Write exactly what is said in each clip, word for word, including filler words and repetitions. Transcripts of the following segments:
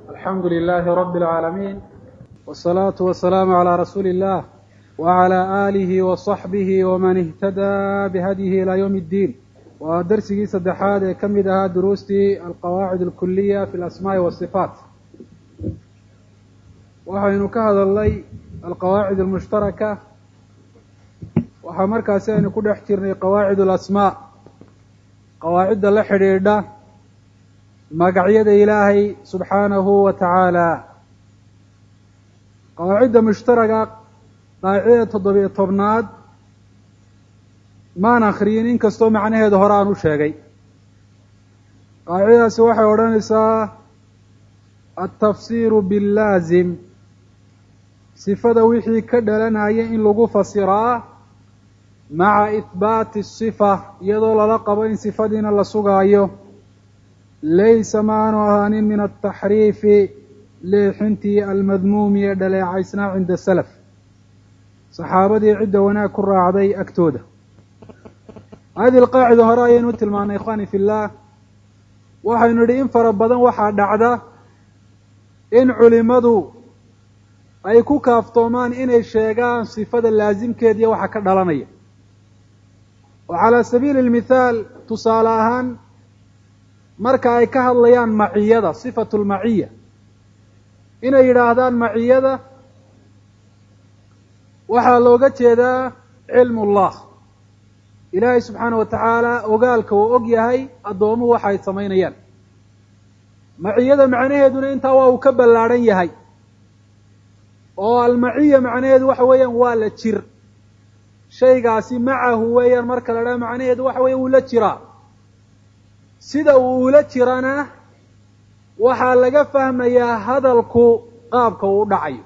الحمد لله رب العالمين والصلاة والسلام على رسول الله وعلى آله وصحبه ومن اهتدى بهديه إلى يوم الدين. ودرسي سدحاد كمدها دروستي القواعد الكلية في الأسماء والصفات. وحين كهذا اللي القواعد المشتركة وحمركا سين كل احترني قواعد الأسماء قواعد الحريردة مقعيد إلهي سبحانه وتعالى. قواعد مشتركة قاعدة تضبيط طبناد ما نخرين إن كستو معناه دهران وشاقي. قاعدة سواحة ورانسا التفسير باللازم صفة وحي كدلنا إن لغو فسرا مع إثبات الصفة يضل لقبين صفدين الله سقايه ليس معنى من التحريف لحنتي المذموم يدلي عيسنا عند السلف صحابتي عدة وناك الراعدي أكتودة. هذه القاعدة هرايا نوتل معنا إخواني في الله وحي نريد فربضا وحا دعدا إن علمدوا أي كوكا أفطومان إن الشيغان صفة اللازم كيديا وحا كدلانيا. وعلى سبيل المثال تصالاهان marka ay ka hadlayaan maciyada sifatul maciya inay yiraahdaan maciyada waxa looga jeedaa cilmullah ilaahay subhanahu wa ta'ala ogaalka uu og yahay adoomuhu waxa ay sameynayaan. maciyada macnaheeduna inta waa uu ka ballaaran yahay oo al-maciya macnaheedu waxa weeyaan waa la jir shaygaasi macahu weeyaan marka la dhaho macnaheedu waxa weeyaan uu la jiraa sida uu ula jirana waxaa laga fahmayaa hadalku qaabka uu dhacayo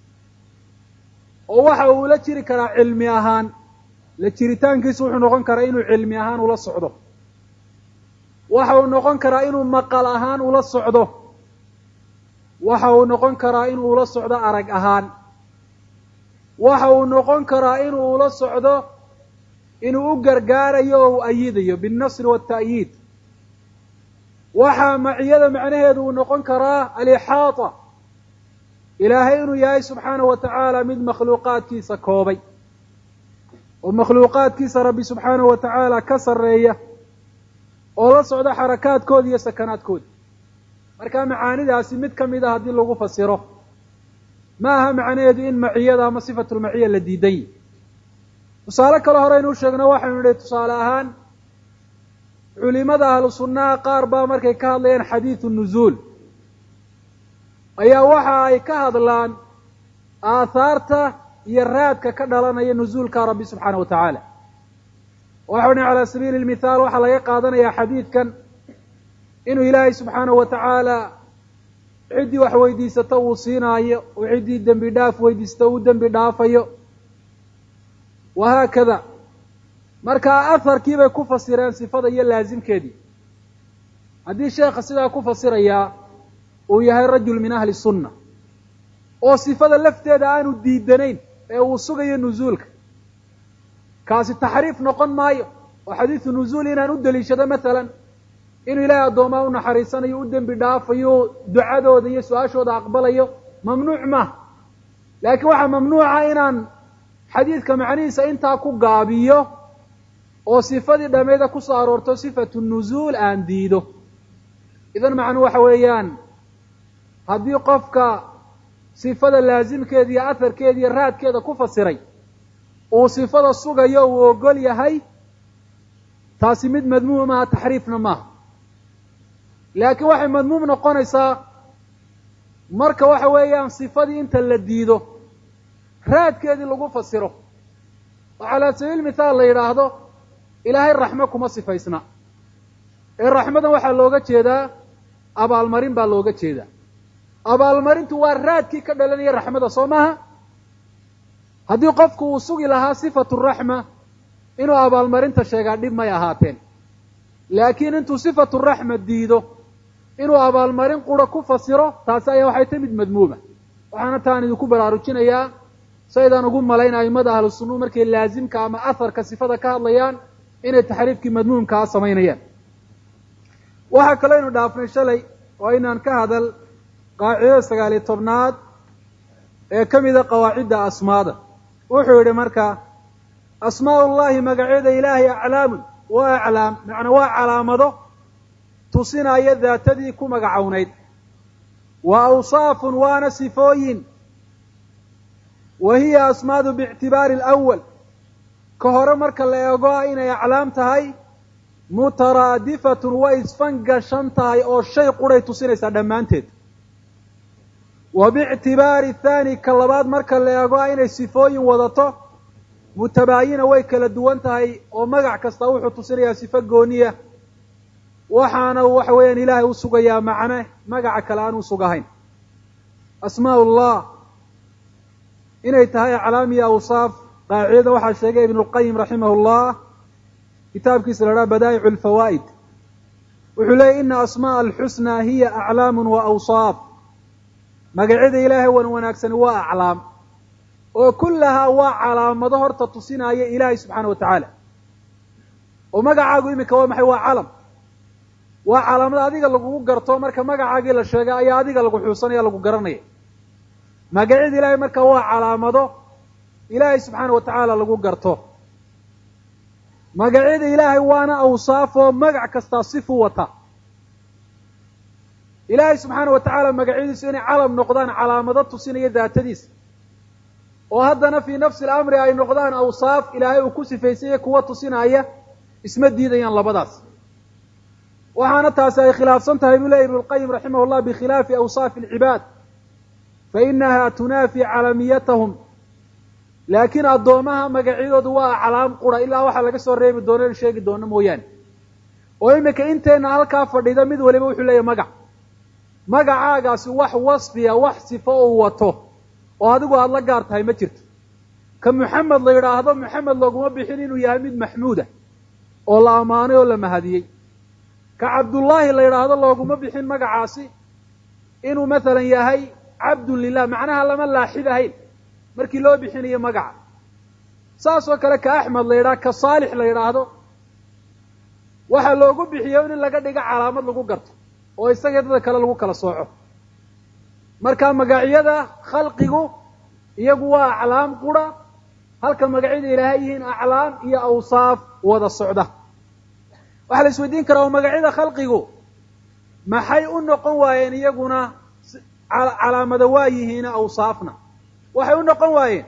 oo waxa uu la jiri karaa cilmi ahaan la jiritaankiisu wuxuu noqon karaa inuu cilmi ahaan ula socdo waxa uu noqon karaa inuu maqal ahaan ula socdo waxa uu noqon karaa inuu ula socdo arag ahaan waxa uu noqon karaa inuu ula socdo inuu u gargaarayo oo u ayidayo bin-nasr wat-ta'yiid. waxaa maciyada macnaheedu uu noqon karaa al-ihaata ilaahay inuu yahay subxaanahu wa tacaala mid makhluuqaadkiisa koobay oo makhluuqaadkiisa rabbi subxaanahu wa tacaala ka sarreeya oo la socda xarakaadkooda iyo sakanaadkooda. marka macaanidaasi mid ka mid a haddii lagu fasiro ma aha macnaheedu in maciyada ama sifatulmaciya la diiday. tusaale kale hore inuu sheegno waxaynu nidhi tusaale ahaan culimada ahlu sunnaha qaar baa markay ka hadlayaan xadiidu nuzuul ayaa waxa ay ka hadlaan aathaarta iyo raadka ka dhalanaya nuzuulka rabbi subxaanahu wa tacaala. waxau ni calaa sabiili lmithaal waxaa laga qaadanayaa xadiidkan inuu ilaahay subxaanahu wa tacaala ciddii wax weydiisato uu siinaayo oo ciddii dembi dhaaf weydiisato uu dembi dhaafayo wahaakada. marka aharkii bay ku fasireen sifada iyo laasimkeedii. haddii sheekha sidaa ku fasirayaa uu yahay rajul min ahli sunna oo sifada lafteeda aanu diidanayn ee uu sugayo nuzuulka kaasi taxriif noqon maayo oo xadiidu nuzuul inaan u daliishado maalan inuu ilaahay addoomaa u naxariisanayo u dembi dhaafayo ducadooda iyo su-aashooda aqbalayo mamnuuc maaha. laakiin waxaa mamnuuca inaan xadiidka macnihiisa intaa ku gaabiyo oo sifadii dhameeda ku soo aroorto sifatu nuzuul aan diido. idan macnuu waxa weeyaan haddii qofka sifada laasimkeeda iyo aharkeeda iyo raadkeeda ku fasiray uu sifada sugayo uu ogol yahay taasi mid madmuum maaha taxriifna maaha. laakiin waxay madmuum noqonaysaa marka waxa weeyaan sifadii inta la diido raadkeedii lagu fasiro oo calaa sabiil mithaal la yidhaahdo ilaahay raxmo kuma sifaysna ee raxmadan waxaa looga jeedaa abaalmarin baa looga jeedaa. abaalmarintu waa raadkii ka dhalanaya raxmada soo maaha. haddii qofku uu sugi lahaa sifatu raxma inuu abaalmarinta sheegaa dhib may ahaateen. laakiin intuu sifatu raxma diido inuu abaalmarin qura ku fasiro taasi ayaa waxay tahay mid madmuuma. waxaana taan idinku baraarujinayaa saydaan ugu malayn aimada ahlu sunnuhu markay laasimka ama aharka sifada ka hadlayaan inay taxriifkii madmuumkaa samaynayaan. waxaa kaloo aynu dhaafnay shalay oo aynaan ka hadal qaacidada sagaal iyo tobnaad ee ka mida qawaacidda asmaada wuxuu yidhi marka asmaa ullahi magacyada ilaahay aclaamun waa aclaam macnaa waa calaamado tusinaya daatadii ku magacownayd wa awsaafun waana sifooyin wa hiya asmaadu biictibaari alawal ka hore marka la eego ah inay aclaam tahay mutaraadifatun way isfangashan tahay oo shay quray tusinaysaa dhammaanteed wa biictibaari thaani ka labaad marka la eego ah inay sifooyin wadato mutabaayina way kala duwan tahay oo magac kasta wuxuu tusinayaa sifo gooniya waxaana waxa weeyaan ilaahay u sugayaa macne magaca kale aan u sugahayn asmaa ullah inay tahay aclaam iyo awsaaf qaacidada waxaa sheegay ibnu lqayim raximah llah kitaabkiisa la dhaha badaa'icu alfawaa'id wuxuu leeyay ina asma'a alxusnaa hiya aclaamun wa awsaaf magacyada ilaahay wan wanaagsani waa aclaam oo kullahaa waa calaamado horta tusinaya ilaahay subxaana wa tacaala oo magacaagu iminka waa maxay waa calam waa calaamada adiga lagugu garto marka magacaagii la sheegay ayaa adiga lagu xuusanaya lagu garanaya magacyada ilaahay marka waa calaamado ilaahay subxaana wa tacaala lagu garto magacyada ilaahay waana awsaafoo magac kastaa sifuu wata ilaahay subxaana wa tacaala magacyadiisu inay calam noqdaan calaamado tusinaya daatadiisa oo haddana fii nafsi alamri ay noqdaan awsaaf ilaahay uu ku sifaysaya kuwa tusinaya isma diidayaan labadaas waxaana taasi ay khilaafsan tahay buu leeyay ibnu lqayim raximah llah bikhilaafi awsaafi alcibaad fa inaha tunaafi calamiyatahum laakiin addoomaha magacyadoodu waa aclaam qura ilaa waxaa laga soo reebi doono in sheegi doono mooyaane oo iminka inteenna halkaa fadhida mid waliba wuxuu leeyahy magac magacaagaasi wax wasfiya wax sifo uu wato oo adigu aada la gaar tahay ma jirto ka maxamed la yidhaahdo maxamed looguma bixin inuu yahay mid maxmuuda oo la ammaanay oo la mahadiyey ka cabdullaahi la yidhaahdo looguma bixin magacaasi inuu mathalan yahay cabdun lilah macnaha lama laaxidahayn markii loo bixinayo magaca saas oo kale ka axmed la yidhaha ka saalix la yidhaahdo waxaa loogu bixiyo in laga dhigo calaamad lagu garto oo isaga dada kale lagu kala sooco marka magacyada khalqigu iyagu waa aclaam qura halka magacyada ilaahay yihiin aclaam iyo awsaaf wada socda waxaa la isweydiin karaa oo magacyada khalqigu maxay u noqon waayeen iyaguna calaamada waa yihiina awsaafna waxay u noqon waayeen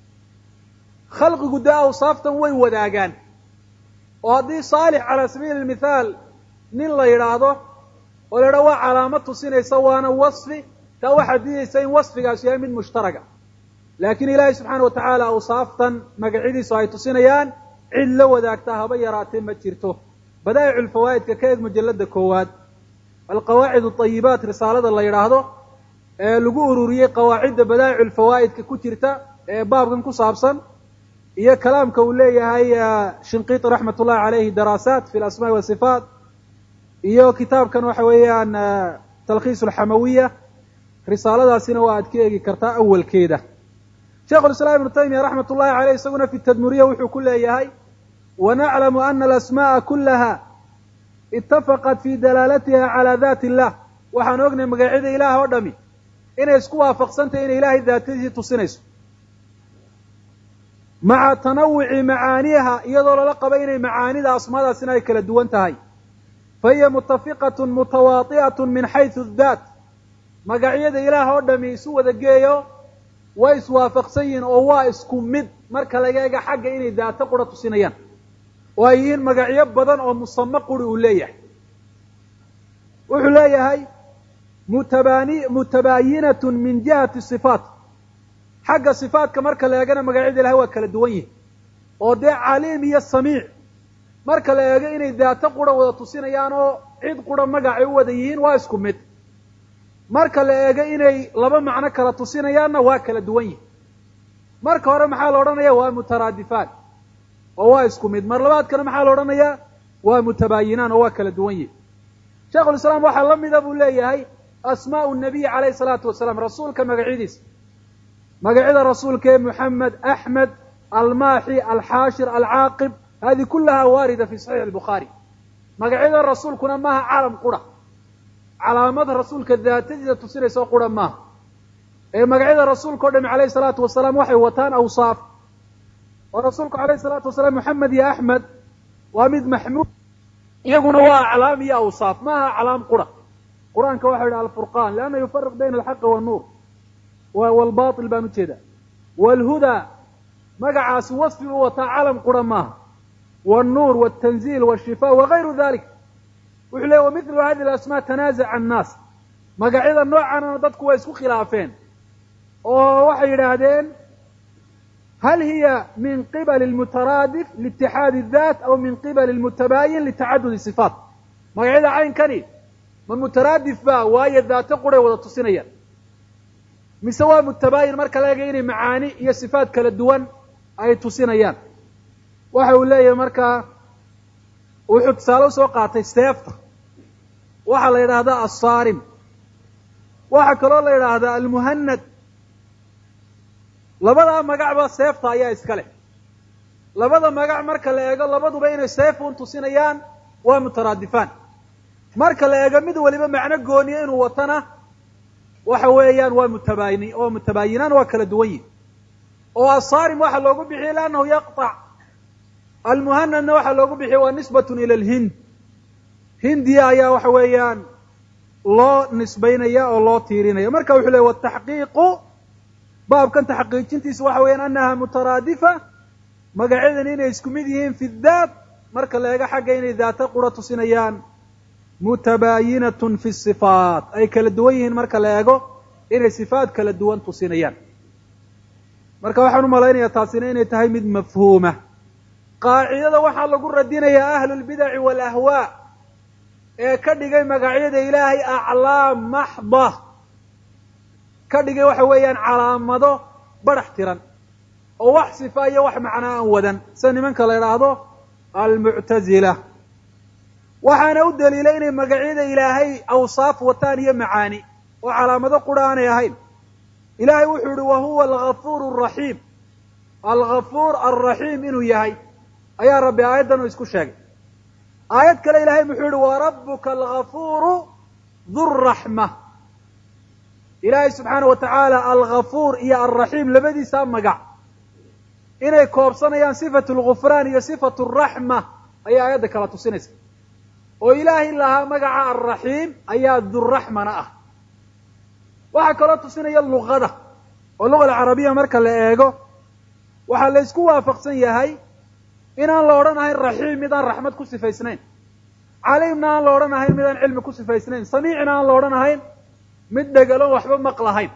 khalqigu dee awsaaftan way wadaagaan oo haddii saalix calaa sabiili lmithaal nin la yidhaahdo oo la yidhaha waa calaamad tusinaysa waana wasfi taa waxaa diidaysa in wasfigaas yahay mid mushtaraga laakiin ilaahay subxaana wa tacaala awsaaftan magacyadiisu ay tusinayaan cid la wadaagta haba yaraatee ma jirto badaa'icu lfawaa'idka ka eeg mujalada koowaad alqawaacid alayibaat risaalada la yidhaahdo ee lagu ururiyey qawaacidda badaa'icu lfawaa'idka ku jirta ee baabkan ku saabsan iyo kalaamka uu leeyahay shinqiiti raxmat ullahi caleyhi daraasaat fi lasmaai wasifaat iyo kitaabkan waxa weeyaan talkhiis alxamawiya risaaladaasina waa aad ka eegi kartaa awalkeeda sheikhu lislaam ibnu taymiya raxmat ullahi caleyh isaguna fi tadmuriya wuxuu ku leeyahay wanaclamu ana alasma'a kulaha itafaqat fi dalaalatiha calaa daati illah waxaan ognahay magacyada ilaah oo dhami inay isku waafaqsantahay inay ilaahay daatadiisii tusinayso maca tanawuci macaaniha iyadoo lala qaba inay macaanida asmaadaasina ay kala duwan tahay fa hiya mutafiqatun mutawaati'atun min xaysu daat magacyada ilaah oo dhami isu wada geeyo way iswaafaqsan yihiin oo waa isku mid marka laga eega xagga inay daato qura tusinayaan oo ay yihiin magacyo badan oo musamo quri uu leeyahay wuxuu leeyahay mutabani mutabaayinatun min jihati sifaat xagga sifaatka marka la eegana magacyada ilahay waa kala duwan yihin oo dee caliim iyo samiic marka la eego inay daato qura wada tusinayaan oo cid qura magacay u wada yihiin waa isku mid marka la eego inay laba macno kala tusinayaanna waa kala duwan yihin marka hore maxaa la odhanaya waa mutaraadifaan oo waa isku mid mar labaadkana maxaa la odhanayaa waa mutabaayinaan oo waa kala duwan yihin sheikhulislaam waxaa la mida buu leeyahay asmaau nabiy calayhi salaatu wasalaam rasuulka magacyadiisa magacyada rasuulka ee moxamed axmed almaaxi alxaashir alcaaqib hadi kulaha waarida fi saxiix albukhaari magacyada rasuulkuna maaha calam qura calaamad rasuulka daatadiisa tusinaysa oo qura maaha ee magacyada rasuulka o dhami calayhi salaatu wasalaam waxay wataan awsaaf oo rasuulku calayhi salaatu wasalaam moxamed iyo axmed waa mid maxmuud iyaguna waa aclaam iyo awsaaf maaha aclaam qura qur-aanka waxau yidhi alfurqaan lianna yufariq bayna alxaqi waannuur waalbatil baan ujeedaa waalhudaa magacaasi wasfi u wataa calam qura maaha waalnuur waaltanziil waalshifaa wagayru dalik wuxuu leey wamilu hadi alasmaa tanaazaca annaas magacyada noocanana dadku way isku khilaafeen oo waxay yidhaahdeen hal hiya min qibali almutaraadif liitixaadi اdaat aw min qibali almutabaayin litacadudi sifaat magacyada caynkani ma mutaraadif ba waayo daato quray wada tusinayaan mise waa mutabaayin marka la eegay inay macaani iyo sifaat kala duwan ay tusinayaan waxa uu leeyahay markaa wuxuu tusaale usoo qaatay seefta waxaa la yidhaahdaa assaarim waxaa kaloo la yidhaahdaa almuhanad labadaa magacba seefta ayaa iska leh labada magac marka la eego labaduba inay seefun tusinayaan waa mutaraadifaan marka la eego mid waliba macno gooniya inuu watana waxa weeyaan waa mutabaayini oo mutabaayinaan waa kala duwan yihin oo assaarim waxaa loogu bixiyey liannahu yaqطac almuhanadna waxaa loogu bixiyey waa nisbatun ila alhind hindiya ayaa waxa weeyaan loo nisbaynaya oo loo tiirinaya marka wuxuu leey wataxqiiqu baabkan taxqiijintiisa waxa weeyaan annaha mutaraadifa magacyadan inay isku mid yihiin fi daat marka la eego xagga inay daato qura tusinayaan mutabaayinatun fi sifaat ay kala duwan yihiin marka la eego inay sifaat kala duwan tusinayaan marka waxaan u malaynayaa taasina inay tahay mid mafhuuma qaacidada waxaa lagu radinayaa ahlulbidaci waalahwaa ee ka dhigay magacyada ilaahay aclaam maxda ka dhigay waxa weeyaan calaamado barax tiran oo wax sifa iyo wax macnaa aan wadan sida nimanka la idhaahdo almuctazila waxaana u daliilay inay magacyada ilaahay awsaaf wataan iyo macaani oo calaamado qura aanay ahayn ilaahay wuxuu yihi wahuwa algafuur araxiim algafuur alraxiim inuu yahay ayaa rabbi aayaddan uu isku sheegay aayad kale ilaahay muxuu yihi warabuka algafuuru duraxma ilaahay subxaana wa tacaala algafuur iyo alraxiim labadiisaa magac inay koobsanayaan sifatu lgufraan iyo sifatu araxma ayaa aayadda kala tusinaysa oo ilaahay lahaa magaca alraxiim ayaa duraxmana ah waxaa kaloo tusinaya luqada oo luga alcarabiya marka la eego waxaa la ysku waafaqsan yahay inaan la odhanahayn raxiim mid aan raxmad ku sifaysnayn caliimna aan la odhanahayn mid aan cilmi ku sifaysnayn samiicna aan la odhanahayn mid dhegalo waxba maqlahayn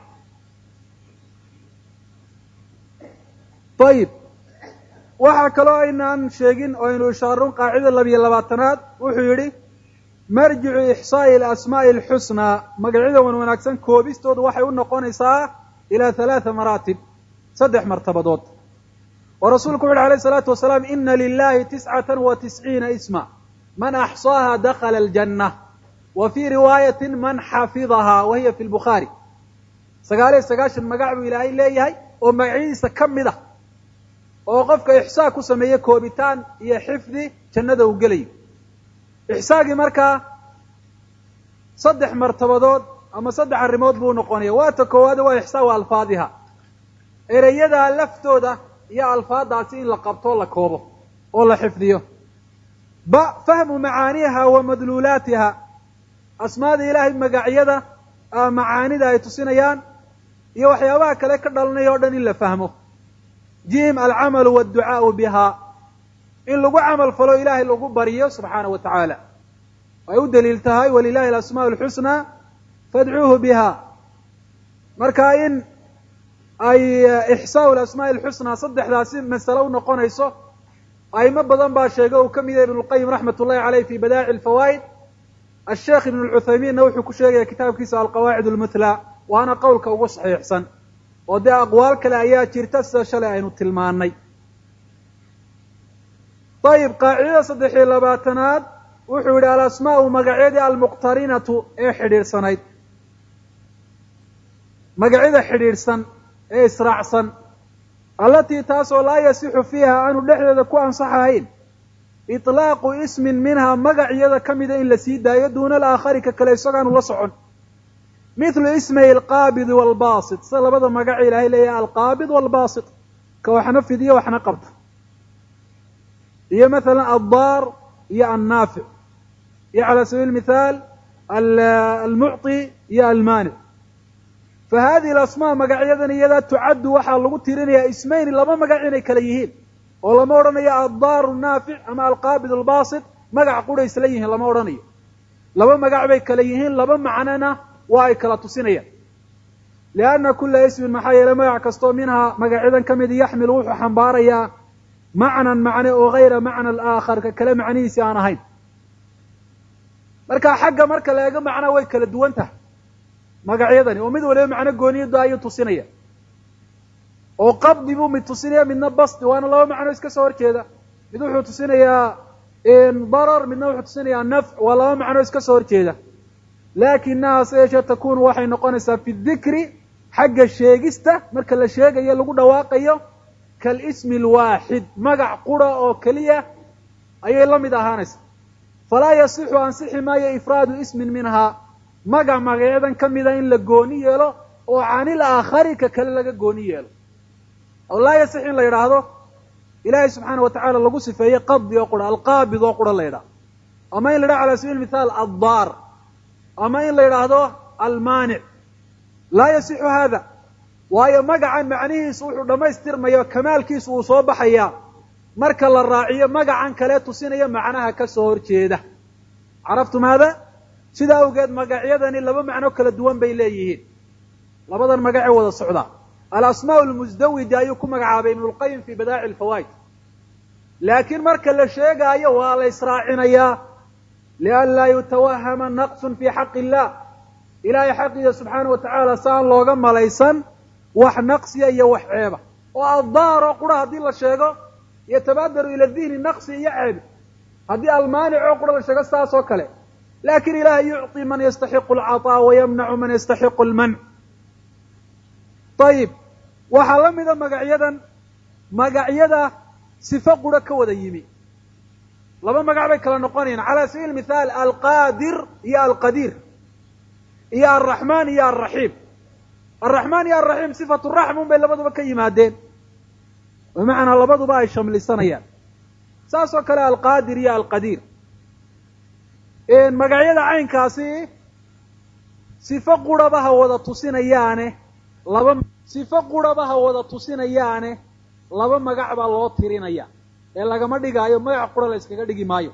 ayib waxaa kaloo aynaan sheegin oo aynu ishaarun qaacida labiyo labaatanaad wuxuu yidhi marjicu ixsaa'i alasmaa'i alxusnaa magacyada wan wanaagsan koobistoodu waxay u noqonaysaa ilaa halaatha maraatib saddex martabadood oo rasuulku wuxu uhi alayh isalaatu wasalaam ina lilahi tiscatan wa tisciina isma man axsaaha dakala aljanna wa fii riwaayatin man xafidahaa wa hiya fi lbukhaari sagaal iyo sagaashan magac buu ilaahay leeyahay oo magacyadiisa ka mid ah oo qofka ixsaa ku sameeye koobitaan iyo xifdi jannada uu gelayo ixsaagii markaa saddex martabadood ama saddex arrimood buu noqonaya waata koowaad waa ixsaau alfaadiha ereyadaa laftooda iyo alfaadaasi in la qabto la koobo oo la xifdiyo ba fahmu macaaniha wa madluulaatiha asmaada ilaahay magacyada macaanida ay tusinayaan iyo waxyaabaha kale ka dhalanaya o dhan in la fahmo jim alcamalu waadducaau biha in lagu camal falo ilaahay lagu baryo subxaana wa tacaala ay u daliil tahay walilahi alasmaa alxusnaa fadcuuhu biha marka in ay ixsaau alasmaa'i alxusnaa saddexdaasi masale u noqonayso aimo badan baa sheegay uu ka mid yahay ibnu lqayim raxmat ullahi caleyh fi badaa'ici alfawaa'id asheekh ibnu lcuthaymiinna wuxuu ku sheegaya kitaabkiisa alqawaacid almuthla waana qowlka ugu saxiixsan oo dee aqwaal kale ayaa jirta sida shalay aynu tilmaanay ayib qaacidada saddex iyo labaatanaad wuxuu yidhi alasmaa'u magacyadii almuqtarinatu ee xidhiidhsanayd magacyada xidhiidhsan ee israacsan allatii taasoo laa yasixu fiiha aanu dhexdeeda ku ansaxahayn iطlaaqu ismin minhaa magacyada ka mida in la sii daayo duuna alaakhari ka kale isagaanu la socon mithlu ismay alqaabid waalbaasit sida labada magaca ilaahay leeyahay alqaabid waalbaasit ka waxna fidiyo waxna qabta iyo mathalan addaar iyo annaafic iyo cala sabiili mithaal almucطi iyo almaanic fa hadihi alasmaa magacyadan iyadaa tucaddu waxaa lagu tirinayaa ismayni laba magac inay kala yihiin oo lama odhanayo addaaru naafic ama alqaabid albaasit magac qura isla yihiin lama odhanayo laba magac bay kala yihiin laba macnona waa ay kala tusinayaan lianna kula ismin maxaa yeelay magac kastoo minhaa magacyadan ka mid yaxmilu wuxuu xambaarayaa macnan macne oo hayra macna alaakhar ka kale macnihiisi aan ahayn marka xagga marka la eego macnaa way kala duwan tahay magacyadani oo mid waliba macno gooniyada ayuu tusinaya oo qabdi buu mid tusinaya midna basti waana laba macno iska soo horjeeda mid wuxuu tusinayaa darar midna wuxuu tusinayaa nafc waa laba macno iska soo horjeeda laakinaha se yeeshee takunu waxay noqonaysaa fi dikri xagga sheegista marka la sheegayo lagu dhawaaqayo kalismi alwaaxid magac qura oo keliya ayay la mid ahaanaysaa falaa yasixu ansixi maayo ifraadu ismin minhaa magac magacyadan ka mida in la gooni yeelo oo canil aakhari ka kale laga gooni yeelo oo laa yasix in la yidhaahdo ilaahay subxaana wa tacaala lagu sifeeyey qabdi oo qura alqaabid oo qura la yidhaho ama in la yidhaho cala sabiili mithaal addaar ama in la yidhaahdo almaanic laa yasixu hada waayo magacan macnihiisu wuxuu dhammaystirmayo kamaalkiisu uu soo baxayaa marka la raaciyo magacan kale tusinaya macnaha ka soo horjeeda caraftum hada sidaa awgeed magacyadani laba macno kala duwan bay leeyihiin labadan magacee wada socdaa alasmaa lmusdawida ayuu ku magacaabay ibnu lqayim fi badaaci alfawaid laakiin marka la sheegaayo waa la israacinayaa lian laa yutawahama naqsun fi xaqi illah ilaahay xaqiisa subxaana wa tacaala si aan looga malaysan wax naqsiya iyo wax ceeba oo addaar oo qura haddii la sheego yatabaadaru ila dihni naqsi iyo ceebi haddii almaanic oo qura la sheego saas oo kale lakin ilahay yucطi man yastaxiqu alcaطaa wayamnacu man yastaxiqu almanc ayib waxaa la mida magacyadan magacyada sifo qura ka wada yimi laba magac bay kala noqonayaan cala sabiili mithaal alqaadir iyo alqadiir iyo alraxmaan iyo alraxiim alraxmaan iyo alraxiim sifatu raxm un bay labaduba ka yimaadeen bimacnaa labaduba ay shamlisanayaan saas oo kale alqaadir iyo alqadiir magacyada caynkaasi sifo quraba ha wada tusinayaane laba sifo quraba ha wada tusinayaane laba magac baa loo tirinaya ee lagama dhigaayo magac qura la iskaga dhigi maayo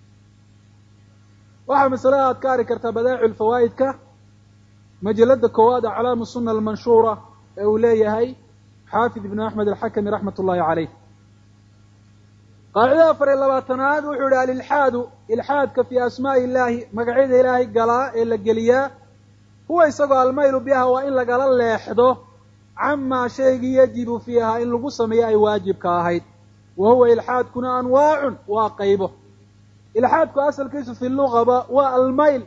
waxaa masalada aad ka ari kartaa badaa'icu lfawaa'idka majalada koowaad aclaamu suna almanshuura ee uu leeyahay xaafid ibnu axmed alxakami raxmat ullahi caleyh qaacidada afar iyo labaatanaad wuxuu yihi alilxaadu ilxaadka fii asmaa'i illaahi magacyada ilaahay galaa ee la geliyaa huwa isagoo almaylu biha waa in lagala leexdo camaa shaygii yajibu fiiha in lagu sameeyo ay waajibka ahayd wa huwa ilxaadkuna anwaacun waa qaybo ilxaadku asalkiisu fi lugaba waa almayl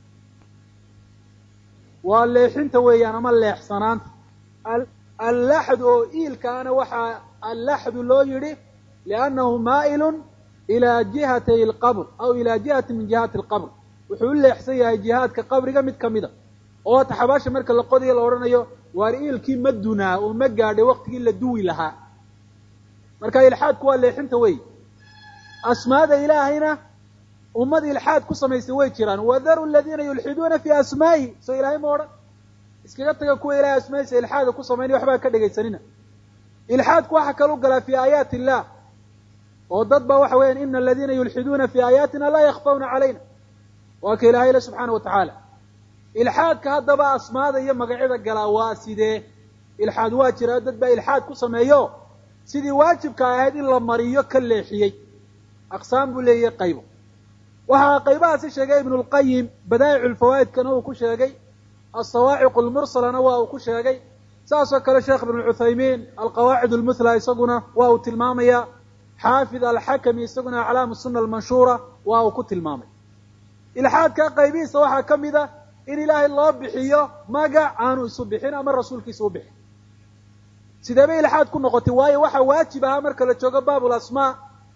waa leexinta weeyaan ama leexsanaanta allaxdu oo iilkaana waxaa allaxdu loo yidhi liannahu maa'ilun ilaa jihatay alqabr aw ilaa jihati min jihati alqabr wuxuu u leexsan yahay jihaadka qabriga mid ka mida oo taxabaasha marka la qodayo la odhanayo waar iilkii ma dunaa oo ma gaadhay waqtigii la duwi lahaa marka ilxaadku waa leexinta wey asmaada ilaahayna ummad ilxaad ku samaysay way jiraan wadaru aladiina yulxiduuna fii asmaa'ihi soo ilaahay ma odhan iskaga taga kuwa ilahay asmaahiisa ilxaada ku samaynaya waxbaa ka dhegaysanina ilxaadku waxa kala u galaa fii aayaati illah oo dad baa waxa weeyaan ina aladiina yulxiduuna fii aayaatina laa yakfawna calayna waa ka ilahay le subxaana wa tacaala ilxaadka haddaba asmaada iyo magacyada galaa waa sidee ilxaad waa jiraa dad baa ilxaad ku sameeyo sidii waajibka ahayd in la mariyo ka leexiyey aqsaam buu leeyahay qaybo waxaa qaybahaasi sheegay ibnu lqayim badaa'icu lfawaa'idkana uu ku sheegay alsawaaciq almursalana waa uu ku sheegay saasoo kale sheekh ibnu cuthaymiin alqawaacid almuthla isaguna waa uu tilmaamaya xaafid alxakami isaguna aclaamu suna almanshuura waa uu ku tilmaamay ilxaadka qaybihiisa waxaa ka mid a in ilaahay loo bixiyo magac aanu isu bixin ama rasuulkiisa u bixin sidee bay ilxaad ku noqotay waayo waxaa waajib ahaa marka la joogo baabul asmaa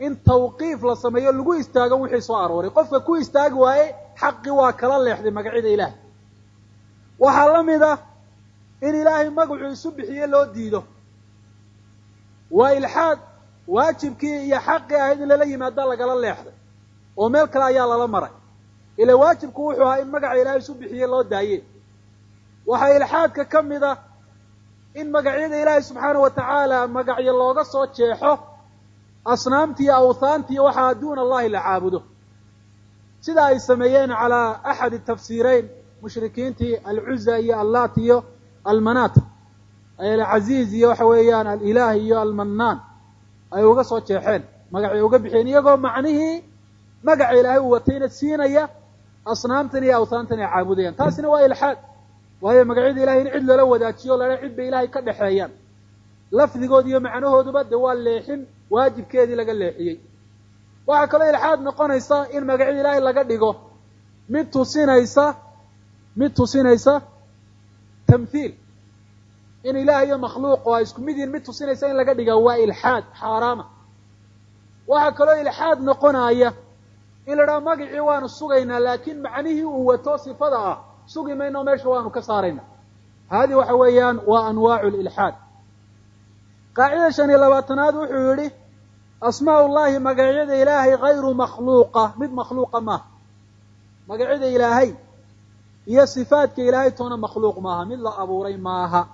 in tawqiif la sameeyo lagu istaago wixii soo arooray. qofka ku istaagi waaye xaqi waa kala leexday magacyada ilaahay. waxaa la mid ah in ilaahay magacu isu bixiye loo diido. waa ilxaad waajibkii iyo xaqii ahayd in lala yimaada lagala leexday oo meel kale ayaa lala maray. ila waajibku wuxuu ahaa in magaca ilaahay isu bixiye loo daaye. waxaa ilxaadka ka mid ah in magacyada ilaahay subxaana wa tacaala magacyo looga soo jeexo asnaamtii awthaantii waxaa duuna allahi la caabudo, sida ay sameeyeen calaa axadi tafsiireyn mushrikiintii alcuza iyo allaat iyo almanaat, alcaziiz iyo waxa weeyaan alilaah iyo almanaan ay uga soo jeexeen magacay uga bixiyeen, iyagoo macnihii magaca ilaahay uu watayna siinaya asnaamtan iyo awthaantan ay caabudayaan. taasina waa ilxaad, waayo magacyada ilahay in cid loola wadaajiyo lala cid bay ilaahay ka dhexeeyaan, lafdigood iyo macnahooduba de waa leexin waajibkeedii laga leexiyey. waxaa kaloo ilxaad noqonaysa in magacyada ilaahay laga dhigo mid tusinaysa mid tusinaysa tamthiil, in ilaah iyo makhluuq oo ay isku mid yihiin mid tusinaysa in laga dhiga waa ilxaad xaaraama. waxaa kaloo ilxaad noqonaya in la dhaha magacii waanu sugaynaa laakiin macnihii uu wato sifada ah sugi mayno, meesha waanu ka saarayna. haadi waxa weeyaan waa anwaacu lilxaad. qaacida shan iyo labaatanaad wuxuu yidhi asmaa ullahi magacyada ilaahay hayru makhluuqa, mid makhluuqa maaha. magacyada ilaahay iyo sifaadka ilaahay toona makhluuq maaha, mid la abuuray maaha.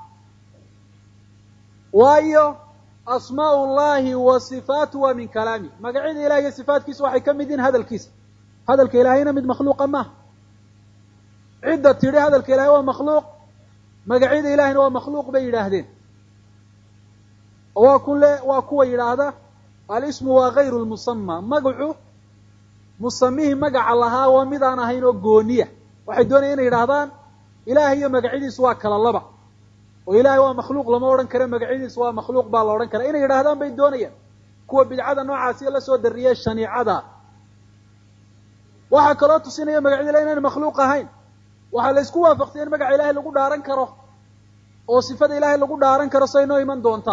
waayo asmaa ullahi wa sifaatu waa min kalaami, magacyada ilahay iyo sifaatkiisa waxay ka mid yihiin hadalkiisa. hadalka ilaahayna mid makhluuqa maaha. cidda tidhi hadalka ilahay waa makhluuq, magacyada ilahayna waa makhluuq bay yidhaahdeen. waa kule waa kuwa yidhaahda alismu waa hayru lmusama, magacu musamihii magaca lahaa waa mid aan ahayn oo gooniya. waxay doonayaan inay yidhaahdaan ilahay iyo magacyadiisu waa kala laba, oo ilahay waa makhluuq lama odhan kare, magacyadiisu waa makhluuq baa la odhan kara. inay yidhahdaan bay doonayaan kuwa bidcada noocaasiyo la soo dariyey shaniicada. waxaa kaloo tusinaya magacyada ilahay inaan makhluuq ahayn. waxaa la isku waafaqsay in magaca ilaahay lagu dhaaran karo oo sifada ilaahay lagu dhaaran karo say noo iman doonta.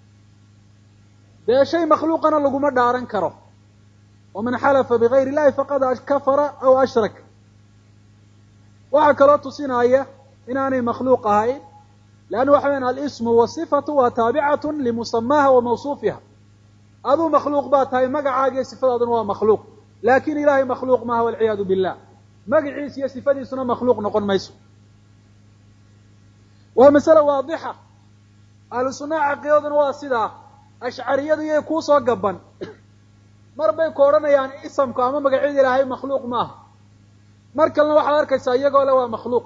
dee shay makhluuqana laguma dhaaran karo. waman xalafa bigayri illahi faqad kafara aw ashrak. waxaa kaloo tusinaya inaanay makhluuq ahayn, leanna waxa weyan alismu wasifatu waa taabicatu limusamaha wa mawsuufiha. aduu makhluuq baa tahay, magacaaga iyo sifadaaduna waa makhluuq, laakin ilahay makhluuq maaha walciyaadu billah. magaciisa iyo sifadiisuna makhluuq noqon mayso. waa masale waadixa. ahlu sunnaha caqiidaduna waa sidaa. ashcariyadu iyay kuusoo gaban mar bay ku odhanayaan isamku ama magacyada ilaahay makhluuq maaha, mar kalena waxaad arkaysaa iyagoo le waa makhluuq.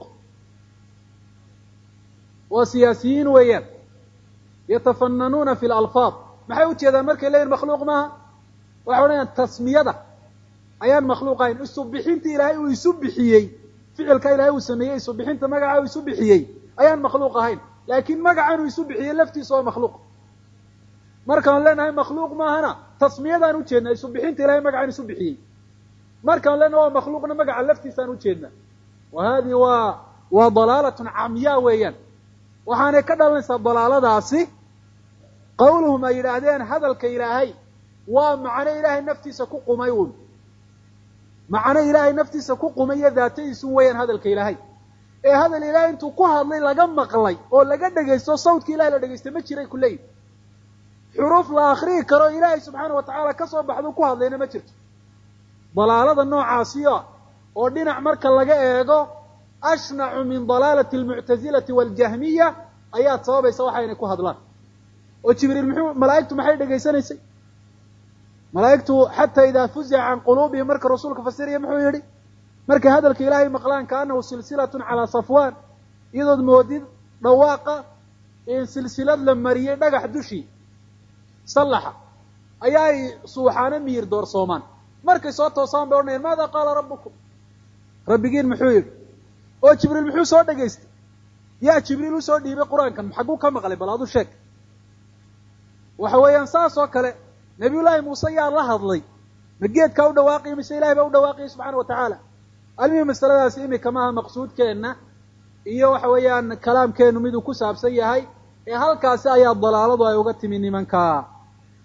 waa siyaasiyiin weeyaan yatafananuuna fi lalfaad. maxay u jeedaan markay leeyihin makhluuq maaha? waxay odhanayaan tasmiyada ayaan makhluuq ahayn. isu bixinta ilaahay uu isu bixiyey, ficilka ilahay uu sameeyey isu bixinta magaca uu isu bixiyey ayaan makhluuq ahayn, laakiin magacan uu isu bixiyey laftiisa waa makhluuq. markaan leenahay makhluuq maahana tasmiyadaan ujeednaa, isu bixinta ilahay magacaan isu bixiyey. markaan leenahay waa makhluuqna magaca laftiisaan ujeednaa. wa hadihi waa waa dalaalatun camyaa weeyaan. waxaanay ka dhalanaysaa dalaaladaasi qawluhum ay yidhaahdeen hadalka ilaahay waa macno ilaahay naftiisa ku qumay uun. macno ilaahay naftiisa ku qumay iyo daatadiisu weeyaan hadalka ilaahay. ee hadal ilaahay intuu ku hadlay laga maqlay oo laga dhegaysto sawdka ilahay la dhegaystay ma jiray kuleeyi. xuruuf la akriyi karo ilaahay subxaana wa tacaala ka soo baxdu ku hadlayna ma jirto. dalaalada noocaasiyo oo dhinac marka laga eego ashnacu min dalaalati almuctazilati waljahmiya ayaad sababaysa waxaynay ku hadlaan. oo jibriil muxuu malaa'igtu maxay dhegaysanaysay? malaa'igtu xataa idaa fuzica can quluubihim marka rasuulka fasiraya muxuu yidhi? markay hadalka ilaahay maqlaan kaanahu silsilatun calaa safwaan, iyadood moodid dhawaaqa in silsilad la mariyey dhagax dushii sallaxa ayaay suuxaano miyir doorsoomaan. markay soo toosaan bay odhanayaan maada qaala rabbukum, rabbigiin muxuu yidhi? oo jibriil muxuu soo dhegaystay? yaa jibriil usoo dhiibay qur-aankan, xagguu ka maqlay? bal adu sheeg. waxa weeyaan saas oo kale nabiyullaahi muuse yaa la hadlay, ma geedkaa u dhawaaqaya mise ilahay baa u dhawaaqaya subxaana wa tacaala? almihim masaladaasi imika maaha maqsuudkeenna iyo waxa weeyaan kalaamkeenu miduu ku saabsan yahay, ee halkaasi ayaa dalaaladu ay uga timi nimanka.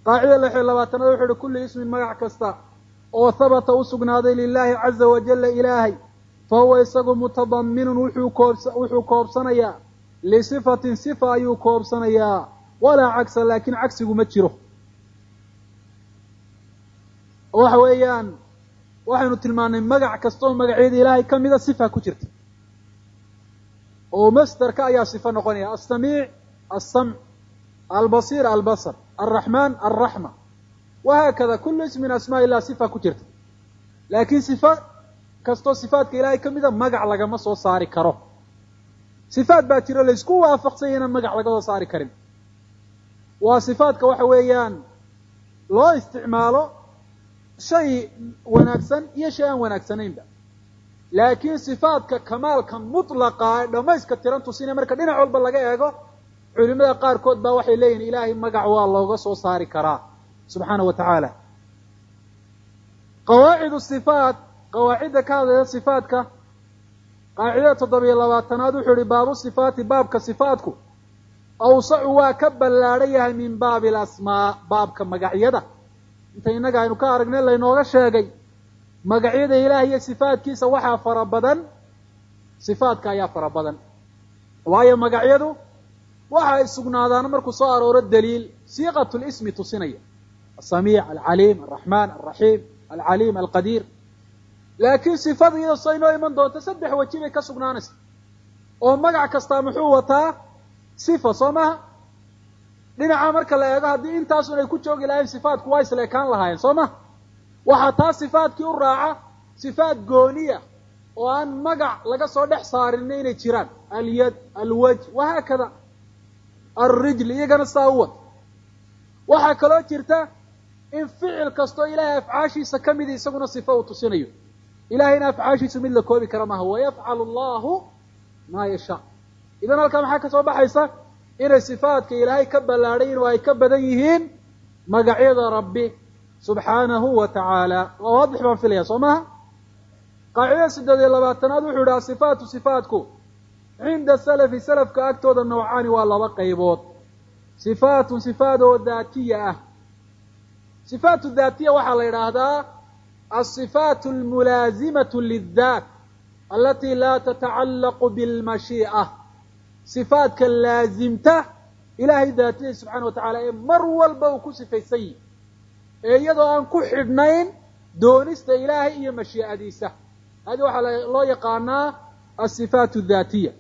qaacida lix iyo labaatanaad wuxuu uhi kulli ismin magac kasta oo habata u sugnaaday lilaahi caza wajalla ilaahay fa huwa isagu mutadaminun wuxuu koobsa wuxuu koobsanayaa lisifatin sifa ayuu koobsanayaa walaa cagsa laakiin cagsigu ma jiro. waxa weeyaan waxaynu tilmaanay magac kastoo magacyada ilaahay ka mida sifa ku jirta oo masdarka ayaa sifo noqonaya as-samiic as-samc albasiir albasar alraxmaan alraxma wahaakada kullu ismin asmaa illah sifa ku jirta laakiin sifa kastoo sifaadka ilaahay ka mida magac lagama soo saari karo. sifaad baa jiro laysku waafaqsanya inaan magac laga soo saari karin. waa sifaadka waxa weeyaan loo isticmaalo shay wanaagsan iyo shay aan wanaagsanaynba, laakiin sifaadka kamaalka mutlaqa ee dhamayska tiran tusina marka dhinac walba laga eego culimada qaarkood baa waxay leeyihin ilaahay magac waa looga soo saari karaa subxaana wa tacaala. qawaacidu sifaat qawaacidda ka hadlaysa sifaadka qaacidada toddobiyo labaatanaad wuxuu ihi baabu sifaati baabka sifaatku awsacu waa ka ballaadhan yahay min baabi alasmaa baabka magacyada. inta innaga aynu ka aragnay laynooga sheegay magacyada ilaah iyo sifaadkiisa waxaa fara badan sifaadka ayaa fara badan, waayo magacyadu waxa ay sugnaadaan markuu soo arooro daliil siiqatu lismi tusinaya asamiic alcaliim alraxmaan alraxiim alcaliim alqadiir. laakiin sifada iyadoo sa inoo iman doonto saddex weji bay ka sugnaanaysa oo magac kastaa muxuu wataa sifa soo maha. dhinaca marka la eego haddii intaasun ay ku joogi lahayn sifaadku waa isla ekaan lahaayeen soo ma. waxaa taa sifaadkii u raaca sifaad gooniya oo aan magac laga soo dhex saarinna inay jiraan alyad alwaj wahaakada alrijl iyagana saa u wad. waxaa kaloo jirta in ficil kastoo ilaahay afcaashiisa ka midi isaguna sifa uu tusinayo. ilahayna afcaashiisu mid la koobi kara maaha wayafcalu allahu maa yashaa. idan halkaa maxaa ka soo baxaysa inay sifaadka ilaahay ka ballaadhayin oo ay ka badan yihiin magacyada rabbi subxaanahu wa tacaala. waa waadix baan filaya soo maha. qaacidada siddeed iyo labaatanaad wuxuu idhi asifaatu sifaatku cinda salafi salafka agtooda nawcaani waa laba qaybood. sifaatun sifaad oo daatiya ah. sifaatu daatiya waxaa la yidhaahdaa alsifaatu almulaazimatu liddaat alatii laa tatacallaqu bilmashii'a. sifaadka laazimta ilaahay daatiyay subxaana wa tacaala ee mar walba uu ku sifaysan yihi ee iyadoo aan ku xidhnayn doonista ilaahay iyo mashii'adiisa. hadi waxaa loo yaqaanaa asifaatu daatiya.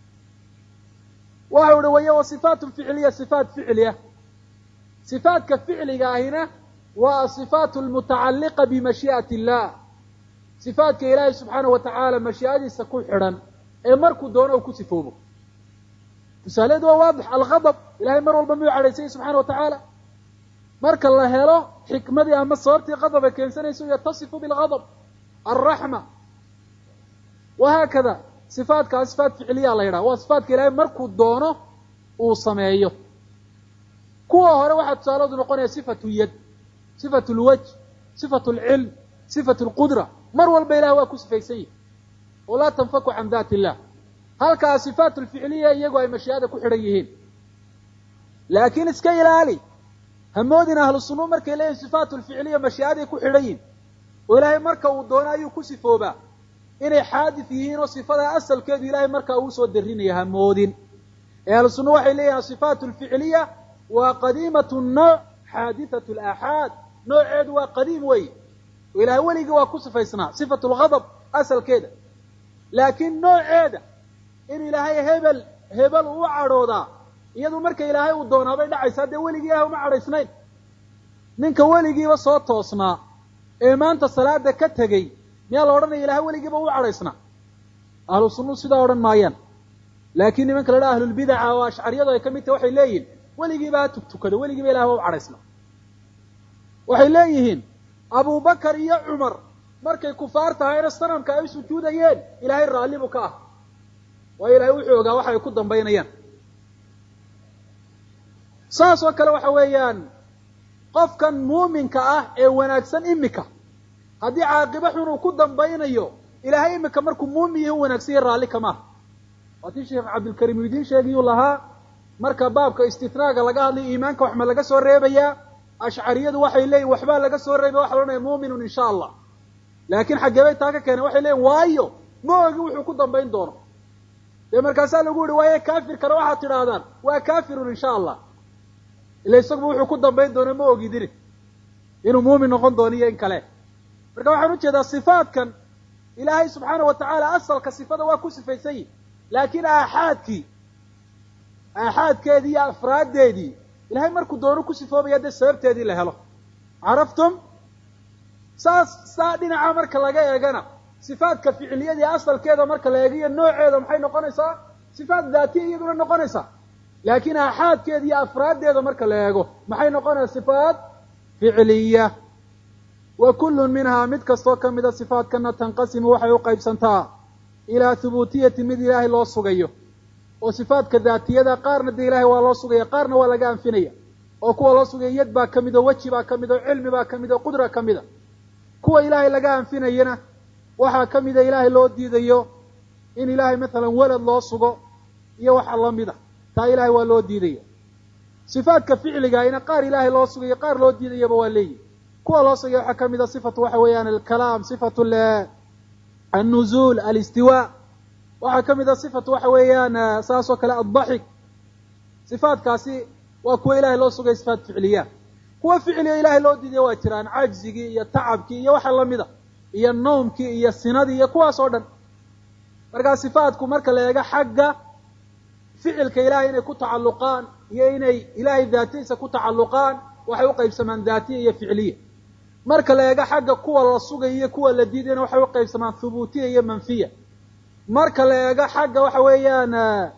waxau uhi waya wa sifaatu ficliya sifaat ficliya. sifaadka ficliga ahina waa asifaatu almutacalliqa bimashii'ati illah. sifaadka ilaahay subxaana wa tacaala mashii'adiisa ku xidhan ee markuu doono uu ku sifoobo. tusaaleedu waa waadix alghadab ilahay mar walba miyuu cadhaysay subxana wa tacaala. marka la helo xikmadii ama sababtii qadaba keensanayso yatasifu bilghadab. alraxma wahaakada sifaadkaa sifaat ficliya la yidhaha waa sifaadka ilahay markuu doono uu sameeyo. kuwa hore waxaa tusaaladu noqonaya sifatu yad sifatu lwajh sifatu alcilm sifatu alqudra mar walba ilahay waa ku sifaysan yihi oo laa tanfaku can daati illah. halkaa sifaat alficliya iyagu ay mashii'ada ku xidhan yihiin. laakiin iska ilaali hamoodin ahlu sunuu markay leeyihin sifaatu alficliya mashii'aday ku xidhan yihin oo ilaahay marka uu doono ayuu ku sifoobaa inay xaadis yihiin oo sifadaa asalkeedu ilaahay markaa uu soo darinaya hamoodin. ee ahlu sunuu waxay leeyihin asifaatu alficliya waa qadiimatu nooc xaadithatu alaaxaad. nooceedu waa qadiim wey oo ilaahay weligii waa ku sifaysnaa sifatu lghadab asalkeeda. laakiin nooceeda in ilaahay hebel hebel uu cadhoodaa iyadu marka ilaahay uu doonaa bay dhacaysaa dee weligii ilahay uma cadhaysnayn. ninka weligiiba soo toosnaa ee maanta salaada ka tegey miyaa la odhanaya ilahay weligiiba u cadhaysnaa? ahlu sunnuu sidaa odhan maayaan. laakiin nimanka la dhaha ahlulbidaca oo ashcariyadu ay ka mid tahay waxay leeyihin weligiiba ha tugtukado weligiiba ilahay waa u cadhaysnaa. waxay leeyihiin abubakar iyo cumar markay kufaar tahayna sanamka ay sujuudayeen ilaahay raalli buu ka ah waayo ilahay wuxuu ogaa waxa ay ku dambaynayaan. saas oo kale waxa weeyaan qofkan muuminka ah ee wanaagsan imika haddii caaqiba xun uu ku dambaynayo ilaahay imika markuu muumin yahi u wanaagsan yahay raalli kama ah. waatii sheekh cabdilkariim uu idiin sheegayuu lahaa marka baabka istinaaga laga hadlayo iimaanka wax ma laga soo reebayaa ashcariyadu waxay leeyihin waxbaa laga soo reebay waxa la odhanaya muuminun insha allah laakiin xaggabay taa ka keeneen waxay leeyihin waayo ma ogi wuxuu ku dambayn doono dee markaasaa lagu yihi waaye kaafirkana waxaad tidhaahdaan waa kaafirun insha allah ila isaguba wuxuu ku dambayn doono ma ogidini inuu muumin noqon doono iyo in kale marka waxaan ujeedaa sifaadkan ilaahay subxaana wa tacaala asalka sifada waa ku sifaysan yihi laakiin aaxaadkii aaxaadkeedii iyo afraaddeedii ilahay markuu doono ku sifoobaya dee sababteedii la helo caraftum saas saa dhinaca marka laga eegana sifaadka ficiliyadii asalkeeda marka la eegiyo nooceeda maxay noqonaysaa sifaat daatiya iyaduna noqonaysaa laakiin aaxaadkeeda iyo afraaddeeda marka la eego maxay noqonaysaa sifaat ficiliya wa kullun minhaa mid kastoo ka mida sifaadkana tanqasimu waxay u qaybsantaa ilaa hubuutiyati mid ilaahay loo sugayo oo sifaadka daatiyada qaarna dee ilaahay waa loo sugaya qaarna waa laga anfinaya oo kuwa loo sugaya yad baa ka mid oo weji baa ka mid oo cilmi baa ka mid oo qudra ka mida kuwa ilaahay laga anfinayana waxaa ka mida ilaahay loo diidayo in ilaahay maalan walad loo sugo iyo waxa lamida taa ilaahay waa loo diidaya sifaadka ficligaayna qaar ilaahay loo sugayo qaar loo diidayaba waa leeyihi kuwa loo sugaya waxaa ka mida sifatu waxa weeyaan alkalaam sifatu annuzuul alistiwa waxaa ka mida sifatu waxa weeyaan saas oo kale addaxik sifaadkaasi waa kuwa ilaahay loo sugaya sifaat ficliya kuwa ficliga ilaahay loo diidaya waa jiraan cajzigii iyo tacabkii iyo waxa lamida iyo nawmkii iyo sinadii iyo kuwaas oo dhan markaa sifaadku marka la eego xagga ficilka ilahay inay ku tacalluqaan iyo inay ilaahay daatadiisa ku tacalluqaan waxay u qaybsamaan daatiya iyo ficliya marka la eego xagga kuwa la sugaya iyo kuwa la diidayna waxay u qaybsamaan thubuutiya iyo manfiya marka la eego xagga waxa weeyaan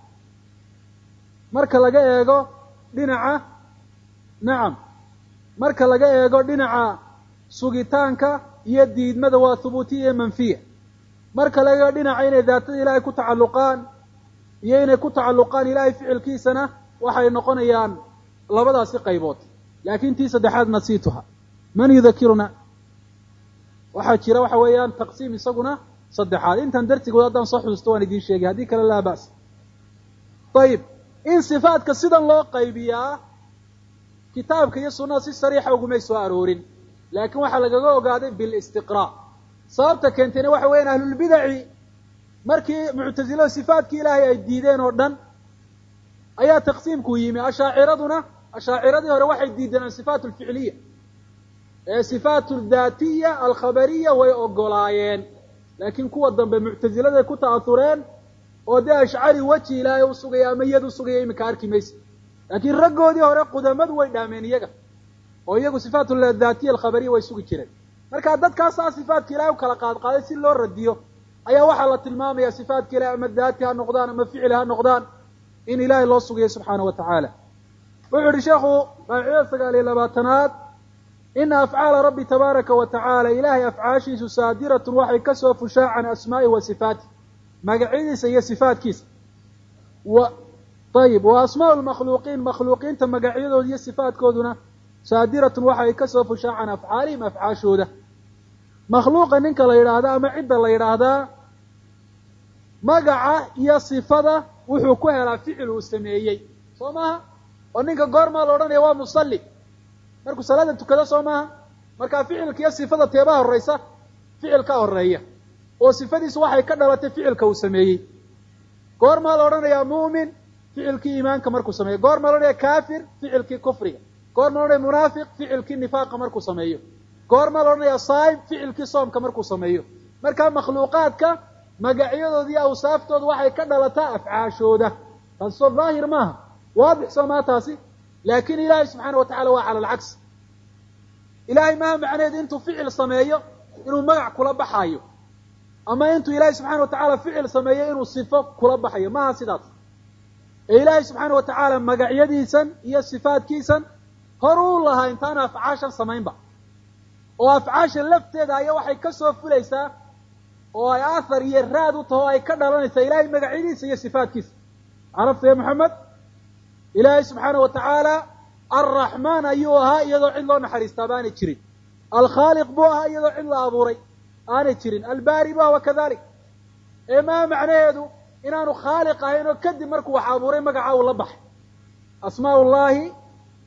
marka laga eego dhinaca nacam marka laga eego dhinaca sugitaanka iyo diidmada waa thubuutiya iyo manfiya marka laga eego dhinaca inay daatada ilaahay ku tacalluqaan iyo inay ku tacalluqaan ilaahay ficilkiisana waxay noqonayaan labadaasi qaybood laakiin tii saddexaad nasiituha man yudakiruna waxaa jira waxa weeyaan taqsiim isaguna saddexaad intan darsigood haddaan soo xusuusto waan idiin sheegay haddii kale laa ba's ayib in sifaadka sidan loo qaybiyaa kitaabka iyo sunnada si sariixa ugumay soo aroorin laakiin waxaa lagaga ogaaday bilistiqraa sababta keentayna waxa weeyaan ahlulbidaci markii muctasilada sifaadkii ilaahay ay diideen oo dhan ayaa taqsiimku yimi ashaaciraduna ashaaciradii hore waxay diideen asifaat alficiliya ee sifaat aldaatiya alkhabariya way ogolaayeen laakiin kuwa dambe muctasiladay ku ta'asureen oo dee ashcari weji ilaahay u sugaya ama iyad u sugaya iminka arki maysa laakiin raggoodii hore qudamadu way dhaameen iyaga oo iyagu sifaat daatiya alkhabariya way sugi jireen marka dadkaasaa sifaadka ilahay u kala qaadqaaday si loo radiyo ayaa waxaa la tilmaamaya sifaadka ilahay ama daati ha noqdaan ama ficil ha noqdaan in ilaahay loo sugayo subxaana wa tacaala wuxuu yihi sheekhu qaacidada sagaal iyo labaatanaad ina afcaala rabbi tabaaraka wa tacaala ilaahay afcaashiisu saadiratun waxay kasoo fushaa can asmaa'i wa sifaati magacyadiisa iyo sifaadkiisa wa ayib wa asmaa'u lmakhluuqiin makhluuqiinta magacyadooda iyo sifaadkooduna saadiratun waxay kasoo fushaa can afcaalihim afcaashooda makhluuqa ninka la yidhaahda ama cidda la yidhaahdaa magaca iyo sifada wuxuu ku helaa ficil uu sameeyey soo maaha oo ninka goormaa la odhanaya waa musalli markuu salaada tukado soo maaha markaa ficilka iyo sifada teebaa horraysa ficil ka horeeya oo sifadiisu waxay ka dhalatay ficilka uu sameeyey goormaa la odhanayaa muumin ficilkii iimaanka markuu sameeyo goormaa la odhanaya kaafir ficilkii kufriga goormaa la odhanaya munaafiq ficilkii nifaaqa markuu sameeyo goormaa la odhanaya saa'im ficilkii soomka markuu sameeyo markaa makhluuqaadka magacyadooda iyo awsaaftooda waxay ka dhalataa afcaashooda taasi soo daahir maaha waadix soo maa taasi laakiin ilaahay subxaana wa tacala waa cala alcagsi ilaahay maaha macnaheedu intuu ficil sameeyo inuu magac kula baxayo ama intuu ilaahay subxana wa tacaala ficil sameeyo inuu sifo kula baxayo maaha sidaas ee ilaahay subxaana wa tacaala magacyadiisan iyo sifaadkiisan hor uu lahaa intaana afcaashan samaynba oo afcaasha lafteeda aya waxay ka soo fulaysaa oo ay athar iyo raad u taho ay ka dhalanaysaa ilaahay magacyadiisa iyo sifaadkiisa carafta ya moxamed ilaahay subxaana wa tacaala alraxmaan ayuu ahaa iyadoo cid loo naxariistaa baanay jirin alkhaaliq buu ahaa iyadoo cid la abuuray aanay jirin albaari bu aha wakadalik ee maa macnaheedu inaanu khaaliq ahayn oo kadib markuu wax abuuray magaca uu la baxay asmaa ullahi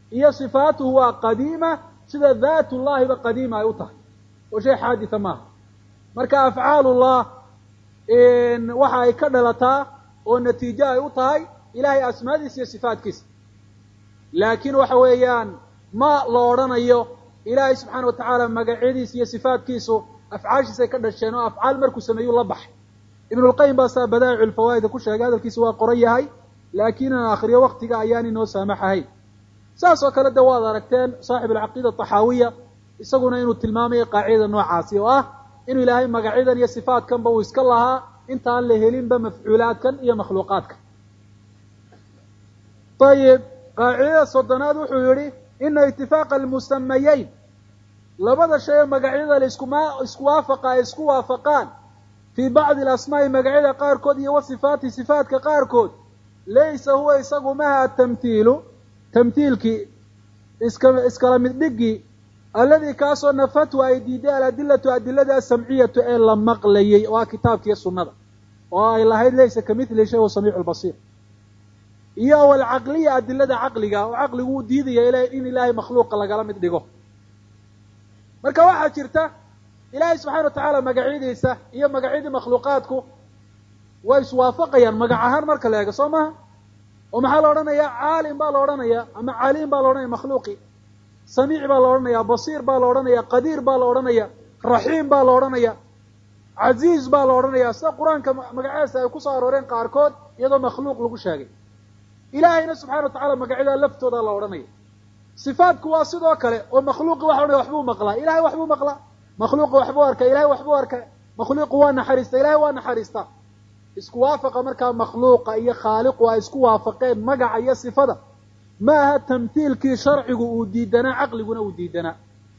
iyo sifaatuhu waa qadiima sida daatullahiba qadiima ay u tahay oo shay xaaditha maaha marka afcaalullah waxa ay ka dhalataa oo natiijo ay u tahay ilahay asmaadiisa iyo sifaatkiisa laakiin waxa weeyaan ma la odhanayo ilaahay subxaana watacaala magacyadiisa iyo sifaatkiisu afcaashiisay ka dhasheen oo afcaal markuu sameeyuu la baxay ibnulqayim baa saa badaa'icu lfawaa'ida ku sheegay hadalkiisa waa qoran yahay laakiin inaan akhriyo waktiga ayaan inoo saamaxahayn saas oo kale de waad aragteen saaxib alcaqiida ataxaawiya isaguna inuu tilmaamayo qaacidada noocaasi oo ah inuu ilaahay magacyadan iyo sifaatkanba uu iska lahaa intaan la helinba mafcuulaadkan iyo makhluuqaadkan ayib qaacidada soddonaad wuxuu yihi ina itifaaqa almusamayeyn labada shay ee magacyada laiskuma isku waafaqa ay isku waafaqaan fii bacdi alasmaa'i magacyada qaarkood iyo wa sifaati sifaatka qaarkood laysa huwa isagu maha atamhiilu tamhiilkii iska iskala mid dhigii alladii kaasoo nafathu ay diiday aladilatu adilada asamciyatu ee la maqlayay oo ah kitaabkiiyo sunnada oo ay lahayd laysa kamithli shay wa samiicu lbasiir iyo walcaqliya adilada caqliga oo caqligu u diidaya in ilaahay makhluuqa lagala mid dhigo marka waxaa jirta ilaahay subxana wa tacaala magacyadiisa iyo magacyadii makhluuqaadku way iswaafaqayaan magac ahaan marka la eego soo maha oo maxaa la odhanayaa caalim baa la odhanaya ama caliim baa la odhanaya makhluuqi samiic baa la odhanaya basiir baa la odhanaya qadiir baa la odhanaya raxiim baa la odhanaya casiiz baa la odhanaya sida qur-aanka magacyadaasi ay kusoo arooreen qaarkood iyadoo makhluuq lagu sheegay ilaahayna subxana wa tacala magacyadaa laftooda la odhanaya sifaatku waa sidoo kale oo makhluuqi waxa odhanaya waxbuu maqlaa ilahay waxbuu maqlaa makhluuqi waxbuu arkay ilahay waxbuu arkay makhluuqu waa naxariista ilahay waa naxariista isku waafaqa markaa makhluuqa iyo khaaliqu ay isku waafaqeen magaca iyo sifada ma aha tamhiilkii sharcigu uu diidanaa caqliguna uu diidanaa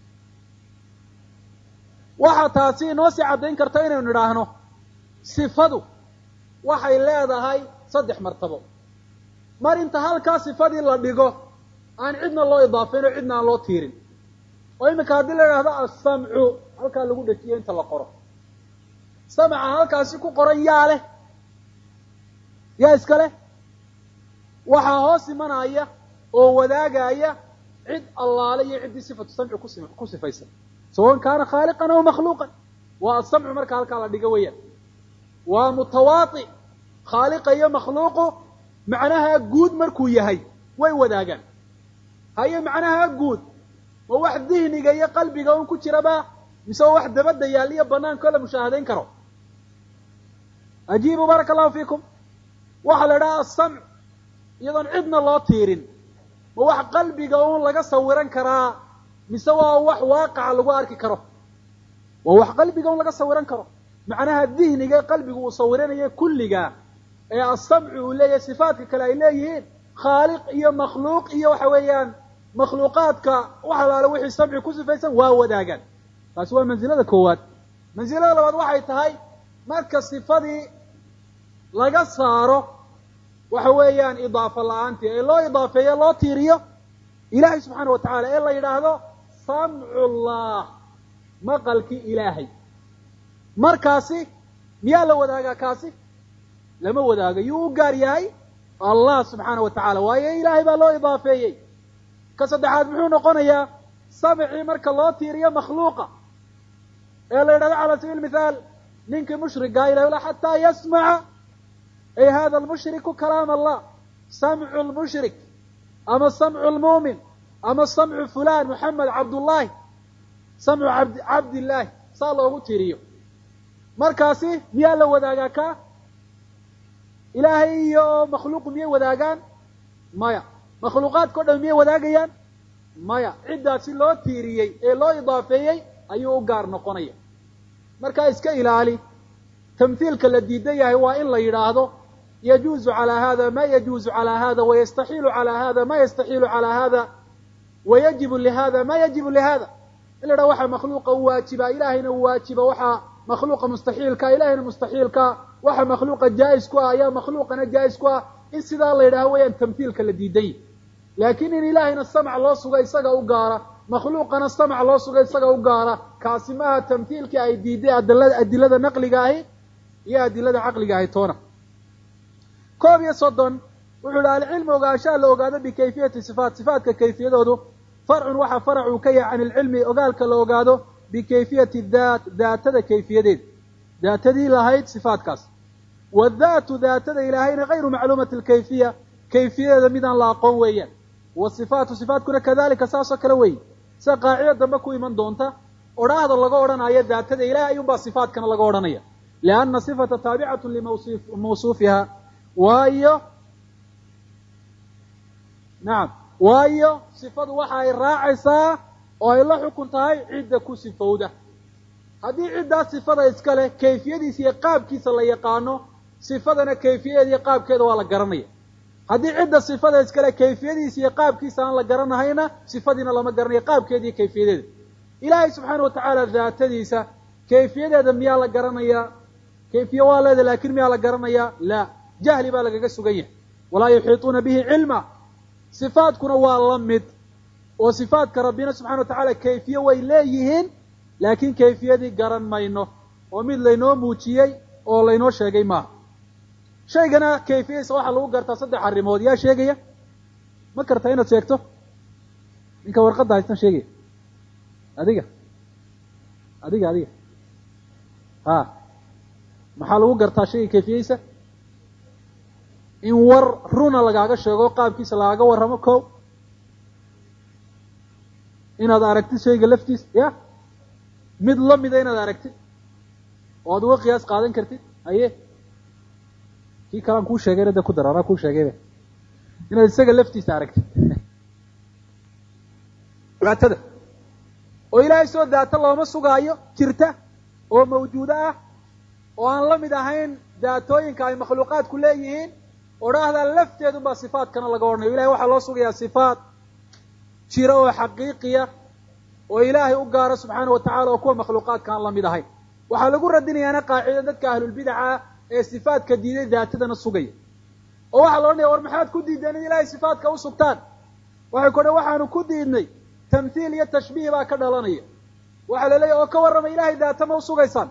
waxaa taasi inoo sii caddayn karta inaynu nidhaahno sifadu waxay leedahay saddex martabo mar inta halkaa sifadii la dhigo aan cidna loo idaafeyn oo cidna aan loo tiirin oo iminka haddii la idhaahdo assamcu halkaa lagu dhejiyo inta la qoro samca halkaasi ku qoran yaa leh yaa iska leh waxaa hoos imanaya oo wadaagaya cid allaale iyo ciddii sifatu samci kusi ku sifaysan sawan kaana khaaliqan aw makhluuqan waa asamcu marka halkaa la dhigo weeyaan waa mutawaati khaaliqa iyo makhluuqu macnaha guud markuu yahay way wadaagaan haye macnaha guud ma wax dihniga iyo qalbiga un ku jiraba mise waa wax dabadda yaal iyo banaanko la mushaahadayn karo ajiibu baaraka allahu fiikum waxaa la idhaha asamc iyadoon cidna loo tiirin ma wax qalbiga un laga sawiran karaa mise waa wax waaqaca lagu arki karo waa wax qalbiga un laga sawiran karo macnaha dihniga qalbigu uu sawiranayo kulliga ee asamcu uu leeyahay sifaatka kale ay leeyihiin khaaliq iyo makhluuq iyo waxa weeyaan makhluuqaadka wax alaale wixii samci ku sifaysan waa wadaagaan taasi waa mansilada koowaad mansilada labaad waxay tahay marka sifadii laga saaro waxa weeyaan idaafa la-aantii ee loo idaafeeyo loo tiiriyo ilaahay subxaana wa tacaala ee la yidhaahdo samcullah maqalkii ilaahay markaasi miyaa la wadaagaa kaasi lama wadaago yuu u gaar yahay allah subxaana wa tacaala waayo ilaahay baa loo idaafeeyey ka saddexaad muxuu noqonayaa samcii marka loo tiiriyo makhluuqa ee la yidhahdo cala sabiil mithaal ninkii mushrigaa ilahay la xataa yasmaca ay hada almushriku kalaam allah samcu lmushrik ama samcu lmu'min ama samcu fulan moxamed cabdullaahi samcu abd cabdillaahi saa loogu tiriyo markaasi miyaa la wadaagaa ka ilaahay iyo makhluuqu miyay wadaagaan maya makhluuqaadka o dhan miyay wadaagayaan maya ciddaasi loo tiiriyey ee loo idaafeeyey ayuu u gaar noqonaya markaa iska ilaali tamhiilka la diidan yahay waa in la yidhaahdo yajuuzu calaa hada ma yajuuzu calaa hada wayastaxiilu calaa hada ma yastaxiilu calaa hada wayajibu lihada ma yajibu lihada in la yidhahdo waxaa makhluuqa u waajiba ilaahayna u waajiba waxaa makhluuqa mustaxiilka ilahayna mustaxiilka waxa makhluuqa jaa-is ku ah ayaa makhluuqana jaa-is ku ah in sidaa la yidhaho weeyaan tamhiilka la diidan yahy laakiin in ilaahayna samc loo suga isaga u gaara makhluuqana samc loo suga isaga u gaara kaasi maaha tamhiilkii ay diiday adilada adilada naqliga ahi iyo adilada caqliga ahi toona koob iyo soddon wuxuu ihi alcilmu ogaanshaha la ogaado bikayfiyati sifaat sifaatka kayfiyadoodu farcun waxa faracuu ka yahay can ilcilmi ogaalka la ogaado bikayfiyati daat daatada kayfiyadeeda daatadii lahayd sifaatkaas wadaatu daatada ilaahayna gayru macluumati alkayfiya kayfiyadeeda midaan la aqoon weeyaan wasifaatu sifaatkuna kadalika saasoo kale weeye sida qaacida dambe ku iman doonta odhaahda laga odhanayo daatada ilahay ayuunbaa sifaatkana laga odhanaya lianna sifata taabicatu limawsuufiha waayo nacam waayo sifadu waxa ay raacaysaa oo ay la xukun tahay cidda ku sifowda haddii ciddaas sifada iska leh kayfiyadiisa iyo qaabkiisa la yaqaano sifadana kayfiyadeeda iyo qaabkeeda waa la garanaya haddii cidda sifada iska leh kayfiyadiisa iyo qaabkiisa aan la garanahayna sifadiina lama garanayo qaabkeeda iyo kayfiyadeeda ilaahay subxaana watacaala daatadiisa kayfiyadeeda miyaa la garanayaa kayfiye waa leeda laakin miyaa la garanayaa la jahli baa lagaga sugan yahay walaa yuxiituuna bihi cilma sifaatkuna waa la mid oo sifaatka rabbina subxana watacaala kayfiye way leeyihiin laakiin kayfiyadii garan mayno oo mid laynoo muujiyey oo laynoo sheegay maaha shaygana kayfiyadiisa waxaa lagu gartaa saddex arrimood yaa sheegaya ma kartaa inaad sheegto ninka warqadda haystan sheegaya adiga adiga adiga ha maxaa lagu gartaa shayga kayfiyadiisa in war runa lagaaga sheego qaabkiisa lagaaga warramo ko inaad aragtid shayga laftiisa ya mid lamida inaad aragtid oo ad uga qiyaas qaadan kartid haye kii kalaan kuu sheegayna de ku dar anaa kuu sheegayba inaad isaga laftiisa aragtid daatada oo ilaahay soo daata looma sugaayo jirta oo mawjuudo ah oo aan la mid ahayn daatooyinka ay makhluuqaadku leeyihiin odhaahda lafteedun baa sifaatkana laga odhanayo ilahay waxaa loo sugayaa sifaat jira oo xaqiiqiya oo ilaahay u gaaro subxaana watacaala oo kuwa makhluuqaadka aan la mid ahayn waxaa lagu radinayaana qaacida dadka ahlulbidaca ee sifaatka diiday daatadana sugaya oo waxaa la odhanaya war maxaad ku diideen in ilaahay sifaatka u sugtaan waxay ku odhan waxaanu ku diidnay tamthiil iyo tashbiih baa ka dhalanaya waxaa la leeyahy oo ka warrama ilahay daata ma usugaysaan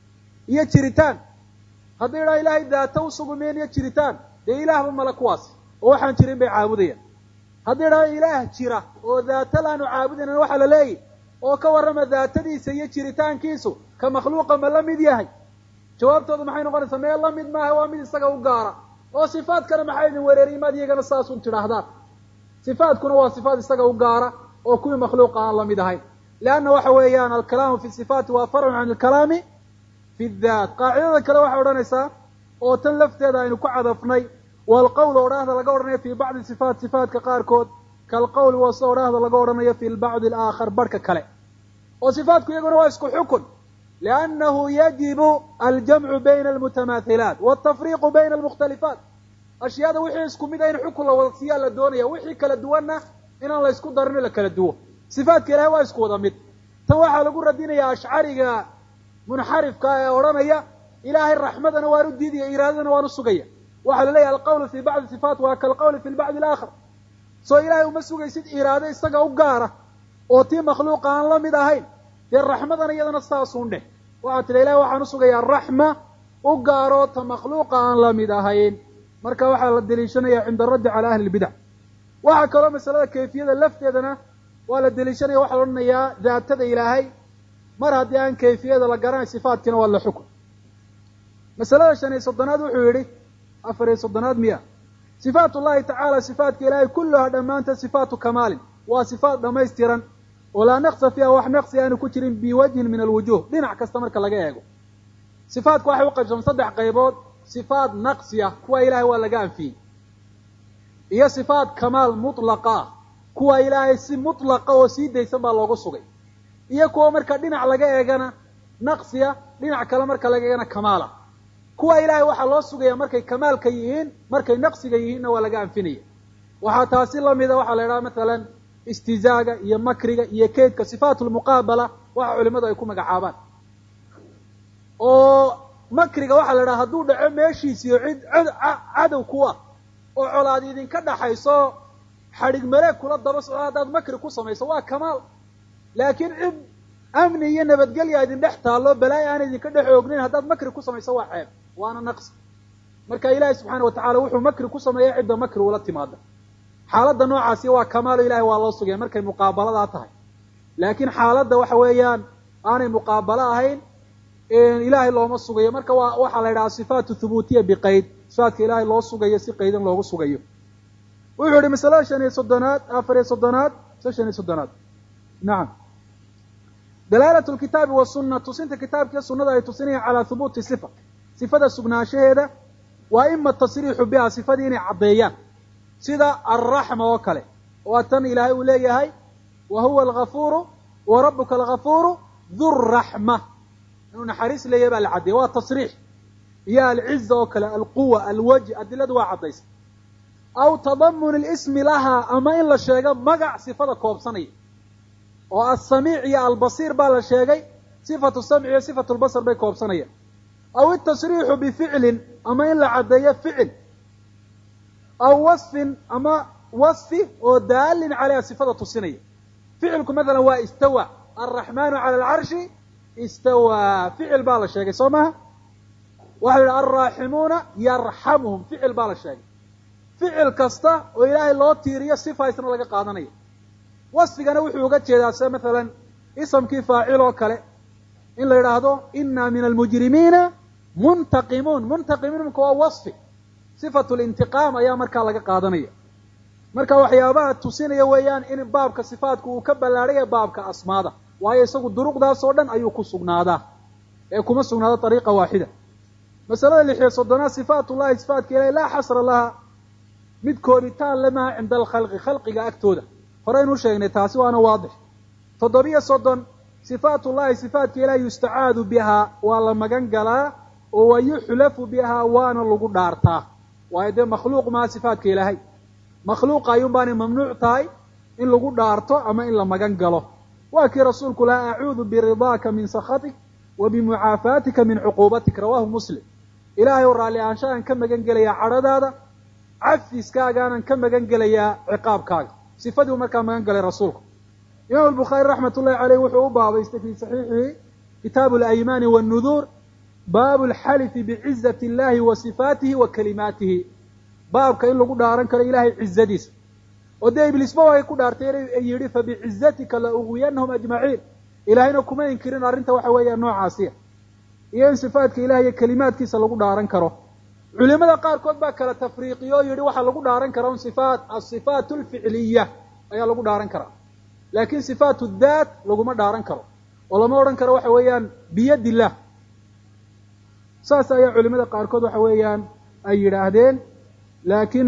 iyo jiritaan haddii idhaha ilaahay daata usugumeen iyo jiritaan dee ilaahba male kuwaasi oo waxaan jirin bay caabudayaan haddii idhaha ilaah jira oo daata laanu caabudaynan waxaa la leeyahy oo ka warrama daatadiisa iyo jiritaankiisu ka makhluuqa ma la mid yahay jawaabtooda maxay noqonaysaa mee la mid maaha waa mid isaga u gaara oo sifaadkana maxaa idin wereeriy maad iyagana saasun tidhaahdaan sifaadkuna waa sifaad isaga u gaara oo kuwii makhluuqa aan la mid ahayn leanna waxa weeyaan alkalaamu fi sifaati waa farcun can alkalaami fi daat qaacidada kale waxay odhanaysaa oo tan lafteeda aynu ku cadafnay waalqowl odhaahda laga odhanayo fi bacdi sifaat sifaatka qaarkood kaalqowl waa sida odhaahda laga odhanayo fi lbacdi alaakhar barhka kale oo sifaatku iyaguna waa isku xukun liannahu yajibu aljamcu bayna almutamaathilaat waltafriiqu bayna almukhtalifaat ashyaada wixii isku mid a in xukun la wada siiyaa la doonaya wixii kala duwanna inaan la isku darin la kala duwo sifaatka ilahay waa isku wada mid tan waxaa lagu radinayaa ashcariga munxarifka ee odhanaya ilaahay raxmadana waan u diidaya iraadadana waan u sugaya waxaa la leeyahay alqawlu fi bacdi sifaat waa kalqawli fi lbacdi alaakhar soo ilaahay uma sugaysid iraado isaga u gaara oo tii makhluuqa aan la mid ahayn dee raxmadana iyadana saasuun dheh waxaa tidha ilahay waxaan usugayaa raxma u gaaroo ta makhluuqa aan la mid ahayn marka waxaa la deliishanaya cinda araddi cala ahli lbidac waxaa kaloo masalada kayfiyada lafteedana waa la deliishanaya waxaa la odhanayaa daatada ilaahay mar haddii aan kayfiyada la garanay sifaatkiina waa la xukun masalada shan iyo soddonaad wuxuu yidhi afar iyo soddonaad miya sifaat ullahi tacaala sifaatka ilaahay kulluhaa dhammaanta sifaatu kamaalin waa sifaat dhammaystiran oo laa naqsa fiiha wax naqsi aanu ku jirin biwajhin min alwujuh dhinac kasta marka laga eego sifaatku waxay u qaybsaman saddex qaybood sifaat naqsi ah kuwa ilaahay waa laga anfiyey iyo sifaat kamaal mutlaqa ah kuwa ilaahay si mutlaqa oo sii daysan baa loogu sugay iyo kuwa marka dhinac laga eegana naqsiya dhinac kale marka laga eegana kamaala kuwa ilaahay waxaa loo sugaya markay kamaalka yihiin markay naqsiga yihiinna waa laga anfinaya waxaa taasi lamida waxaa la idhaha matalan istizaaga iyo makriga iyo keydka sifaat lmuqaabala waxa culimadu ay ku magacaabaan oo makriga waxaa la idhaha hadduu dhaco meeshiisiyo cid cadow kuwa oo colaad idinka dhaxayso xadhig maleeg kula daba socdo haddaad makri ku samayso waa kamaal laakiin cid amni iyo nabadgelya idin dhex taallo balaayo aan idinka dhex oognayn haddaad makri ku samayso waa ceeb waana naqsi marka ilaahay subxaana watacala wuxuu makri ku sameeya cidda makri ula timaada. xaaladda noocaasi waa kamaalo ilahay waa loo sugaya markay muqaabaladaa tahay. laakiin xaaladda waxa weeyaan aanay muqaabalo ahayn ilaahay looma sugayo. marka waa waxaa la yidhaha sifaatu thubuutiya biqayd, sifaatka ilaahay loo sugayo si qaydan loogu sugayo. wuxuu yihi masalada shan iyo soddonaad afar iyo soddonaad se shan iyo soddonaad nacam dalaalatu lkitaabi wasunna, tusinta kitaabkiiyo sunnada ay tusinayaan calaa hubuuti sifa, sifada sugnaanshaheeda waa ima tasriixu biha, sifadii inay caddeeyaan sida alraxma oo kale, waa tan ilaahay uu leeyahay wa huwa algafuuru wa rabbuka algafuuru du raxma, inuu naxariis leeyahay baa la caddeeyay, waa tasriix. iyo alciza oo kale, alquwa, alwajh, adiladu waa caddaysa. aw tadamun اlismi lahaa, ama in la sheego magac sifada koobsanaya oo alsamiic iyo albasiir baa la sheegay, sifatu samci iyo sifatu lbasar bay koobsanayaan. aw itasriixu bificlin, ama in la caddeeyo ficil, aw wasfin, ama wasfi oo daalin caleyha sifada tusinaya. ficilku maalan waa istawa, alraxmaanu cala alcarshi istawa, ficil baa la sheegay soo maha. waxau yihi alraaximuuna yarxamuhum, ficil baa la sheegay. ficil kasta oo ilaahay loo tiiriyo sifa isna laga qaadanayo. wasfigana wuxuu uga jeedaa sida maalan isamkii faacil oo kale in la yidhaahdo inna min almujrimiina muntaqimuun, muntaqimuunka waa wasfi, sifatu lintiqaam ayaa markaa laga qaadanaya. marka waxyaabaha tusinaya weeyaan in baabka sifaatku uu ka ballaadhaya baabka asmaada, waayo isagu duruqdaas oo dhan ayuu ku sugnaadaa ee kuma sugnaado ariiqa waaxida. masalada lix iyo soddonaad sifaat ullahi, sifaatka ilahi laa xasra laha, mid kooritaan lamaha cinda alkhalqi, khalqiga agtooda. horeynu sheegnay taasi waana waadix. toddobiyo soddon sifaat ullahi, sifaatka ilahi yustacaadu bihaa, waa la magan galaa oo wayuxlafu bihaa, waana lagu dhaartaa. waayo dee makhluuq maha sifaatka ilaahay, makhluuqa ayuun baanay mamnuuc tahay in lagu dhaarto ama in la magan galo. waa kii rasuulku laa acuudu biridaaka min sakhatik wa bimucaafaatika min cuquubatik, rawaahu muslim. ilaahay oo raalli aanshaaan ka magan gelayaa cadhadaada, cafiskaagaanan ka magan gelayaa ciqaabkaaga. sifadii u markaa magan galay rasuulku. imaam albukhaari raxmat ullahi caleyh wuxuu u baabaystay fii saxiixihi kitaabu alaymaani wannuduur, baabu alxalifi bicizati illahi wa sifaatihi wa kalimaatihi, baabka in lagu dhaaran karo ilaahay cizadiisa. oo dee ibliisba way ku dhaartay yidhi fabicizatika la uwiyanahum ajmaciin, ilaahayna kuma inkirin arrinta waxa weeya noocaasiya, iyo in sifaatka ilahay iyo kelimaadkiisa lagu dhaaran karo. culimada qaarkood baa kala tafriiqiyo o yidhi waxaa lagu dhaaran karaa un sifaat asifaat alficliya ayaa lagu dhaaran karaa, laakin sifaat daat laguma dhaaran karo oo lama odhan karo waxa weeyaan biyad illah. saas ayaa culimada qaarkood waxa weeyaan ay yidhaahdeen. laakin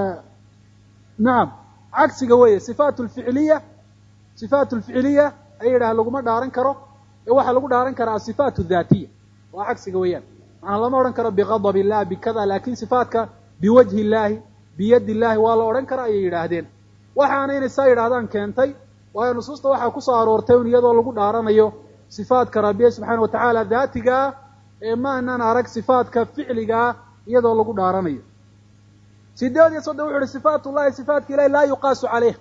nacam cagsiga weeye, sifaat lficliya sifaat lficiliya ay yidhaha laguma dhaaran karo, ee waxaa lagu dhaaran karaa asifaat daatiya, waa cagsiga weeyaan. macanaa lama odhan karo biqadab illah bikada, laakin sifaatka biwajhi illaahi biyadi illahi waa la odhan kara ayay yidhaahdeen. waxaana inay saa yidhahdaan keentay waayo nusuusta waxaa kusoo aroortay un iyadoo lagu dhaaranayo sifaatka rabbiye subxaana watacaala daatigaa, ee ma anan arag sifaatka ficligaa iyadoo lagu dhaaranayo. sideed iyo soddon wuxu uhi sifaat ullahi, sifaatka ilahi laa yuqaasu caleyh,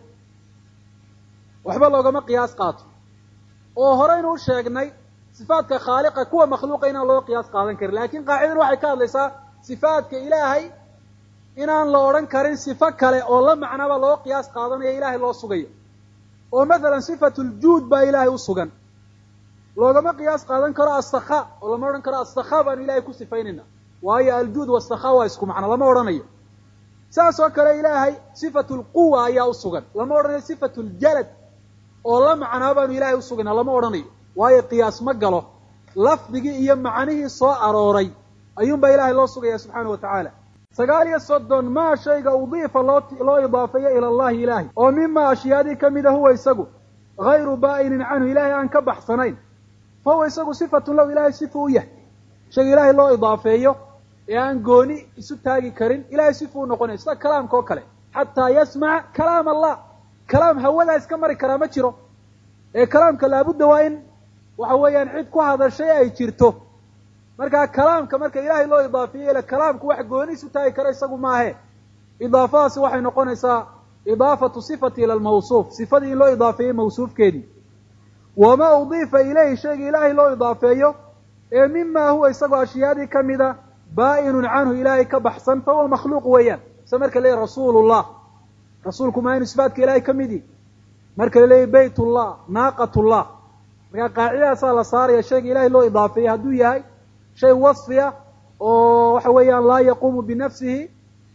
waxba loogama qiyaas qaato. oo horeynu u sheegnay sifaatka khaaliqa kuwa makhluuqa inaan loo qiyaas qaadan karin, laakin qaacidan waxay ka hadlaysaa sifaatka ilaahay inaan la odhan karin sifo kale oo la macnaba loo qiyaas qaadanayo ilaahay loo sugayo. oo mathalan sifatu ljuud baa ilaahay u sugan, loogama qiyaas qaadan karo asakhaa, oo lama odhan karo asakhaa baanu ilahay ku sifaynayna, waayo aljuud wasakhaa waa isku macno, lama odhanayo. saas oo kale ilaahay sifatu lquwa ayaa u sugan, lama odhanayo sifatu ljalad oo la macnaa baanu ilahay usugayna, lama odhanayo, waayo qiyaas ma galo. lafdigii iyo macnihii soo arooray ayuunbaa ilaahay loo sugaya subxaana wa tacaala. sagaal iyo soddon maa shayga udiifa loo loo idaafeeyo ila allahi ilaahay, oo mima ashyaadii kamida huwa isagu hayru baa'inin canhu, ilaahay aan ka baxsanayn, fa huwa isagu sifatun lahu, ilahay sifu u yahay. shayga ilaahay loo idaafeeyo ee aan gooni isu taagi karin, ilahay sifu u noqonaya, sida kalaamka oo kale. xataa yasmaca kalaam allah, kalaam hawadaa iska mari karaa ma jiro, ee kalaamka laabudda waa in waxa weeyaan cid ku hadashay ay jirto. marka kalaamka marka ilaahay loo idaafeeyo ila kalaamku wax gooni isu taagi kara isagu maahe, idaafadaasi waxay noqonaysaa idaafatu sifati ila almawsuuf, sifadii in loo idaafeeyey mawsuufkeedii. wamaa udiifa ilayhi shayga ilaahay loo idaafeeyo ee mima huwa isagoo ashyaadii kamida baa'inun canhu ilaahay ka baxsan fahuwa makhluuq weeyaan. se marka la leeyahy rasuulullah, rasuulku maa inu sifaatka ilaahay ka mid yihi. marka la leeyahy baytullah, naaqatullah, markaa qaacidadaasaa la saaraya shayga ilahay loo idaafeeyey hadduu yahay shay wasfiya oo waxa weeyaan laa yaquumu binafsihi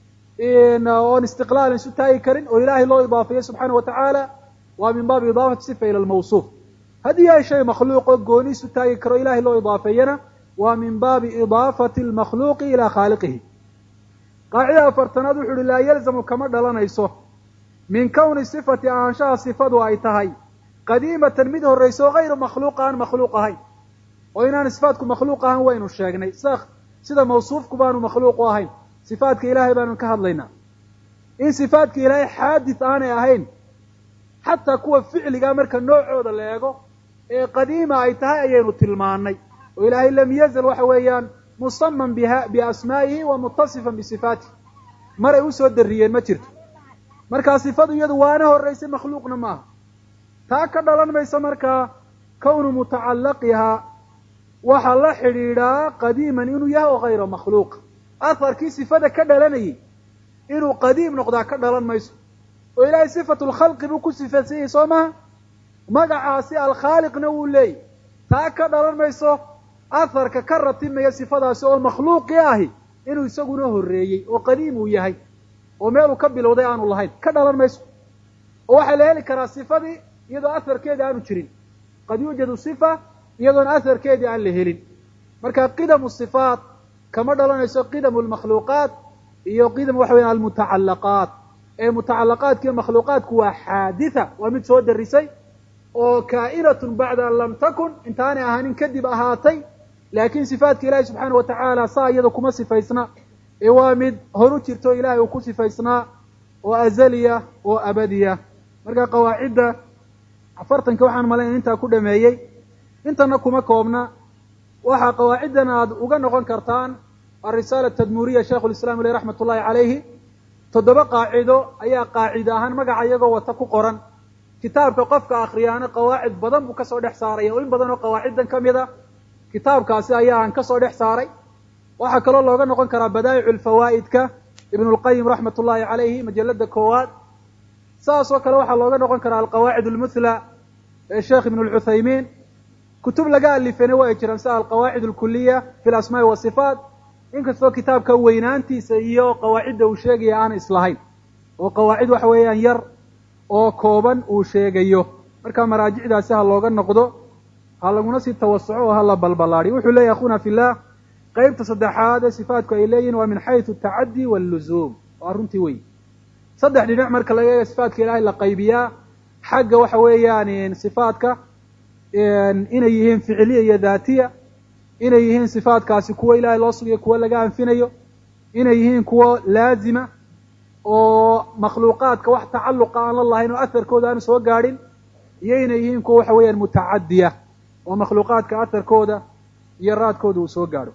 oon istiqlaalan isu taagi karin oo ilaahay loo idaafeeyey subxaana wa tacaala, waa min baabi idaafati sifa ila lmawsuuf. haddii yahay shay makhluuq oo gooni isu taagi karo ilahay loo idaafeeyana waa min baabi idaafati almakhluuqi ilaa khaaliqihi. qaacida afartanaad wuxu uhi laa yalzamu kama dhalanayso min kowni sifati ahaanshaha sifadu ay tahay qadiimatan mid horrayso o hayru makhluuq aan makhluuq ahayn. oo inaan sifaatku makhluuq ahaan waynu sheegnay, sida sida mawsuufku baanu makhluuq u ahayn, sifaatka ilaahay baanu ka hadlaynaa. in sifaatka ilaahay xaadis aanay ahayn xataa kuwa ficligaa marka noocooda la eego ee qadiima ay tahay ayaynu tilmaanay. oo ilaahay lam yazal waxa weeyaan musaman biha biasmaa'ihi wa mutasifan bisifaatih, maray usoo darriyeen ma jirto. markaa sifadu iyadu waana horraysay makhluuqna maaha. taa ka dhalan maysa markaa kownu mutacallaqihaa waxaa la xidhiidhaa qadiiman inuu yahay oo hayra makhluuq. aharkii sifada ka dhalanayay inuu qadiim noqdaa ka dhalan mayso. oo ilaahay sifatu lkhalqi buu ku sifaysanyay soo maha, magacaasi alkhaaliqna wuu leeyay. taa ka dhalan mayso aharka ka ratimaya sifadaasi oo makhluuqii ahi inuu isaguna horreeyey oo qadiim uu yahay oo meeluu ka bilowday aanu lahayn, ka dhalan mayso. oo waxaa la heli karaa sifadii iyadoo aharkeedii aanu jirin. qad yuujadu sifa iyadoona aharkeedii aan la helin. marka qidamu sifaat kama dhalanayso qidamu lmakhluuqaat iyo qidam waxa weya almutacallaqaat. ee mutacallaqaadkiiyo makhluuqaadku waa xaaditha, waa mid soo darisay oo kaa'inatun bacda an lam takun, intaanay ahaanin kadib ahaatay. laakiin sifaatka ilaahi subxaana wa tacaala saa iyada kuma sifaysna, ee waa mid horu jirto ilaahay uu ku sifaysnaa oo azaliya oo abadiya. marka qawaacidda afartanka waxaan malayn intaa ku dhameeyey, intana kuma koobna. waxaa qawaaciddan aad uga noqon kartaan alrisaala tadmuriya shaikhu lislaam aleyh raxmat ullahi calayhi. toddoba qaacido ayaa qaacida ahaan magaca iyagoo wata ku qoran. kitaabka qofka akriyaana qawaacid badan buu kasoo dhex saaraya oo in badan oo qawaaciddan ka mid a kitaabkaasi ayaan kasoo dhex saaray. waxaa kaloo looga noqon karaa badaa'icu lfawaa'idka ibnu lqayim raxmat ullahi calayhi majalada koowaad. saas oo kale waxaa looga noqon karaa alqawaacid almuthla ee sheekh ibnu lcuthaymiin. kutub laga alifena waa ay jiraan sida alqawaacid alkuliya fi lasmaa'i wasifaat, inkastoo kitaabka weynaantiisa iyo qawaacidda uu sheegaya aan islahayn, oo qawaacid waxa weeyaan yar oo kooban uu sheegayo. marka maraajicdaasi ha looga noqdo, ha laguna sii tawasuco oo ha la balbalaadiyo. wuxuu leeyahy akhuna fillah, qaybta saddexaad ee sifaatku ay leeyihin waa min xaysu atacaddi walluzuum. waa runtii wey saddex dhinac marka laga eega sifaatka ilaahay la qaybiyaa. xagga waxa weeyaan sifaatka inay yihiin ficiliya iyo daatiya, inay yihiin sifaatkaasi kuwo ilaahay loo sugayo kuwo laga anfinayo, inay yihiin kuwo laazima oo makhluuqaadka wax tacalluqa aan la lahayn oo aharkooda aanu soo gaadhin, iyo inay yihiin kuwo waxa weeyaan mutacadiya oo makhluuqaadka aharkooda iyo raadkooda uu soo gaadho.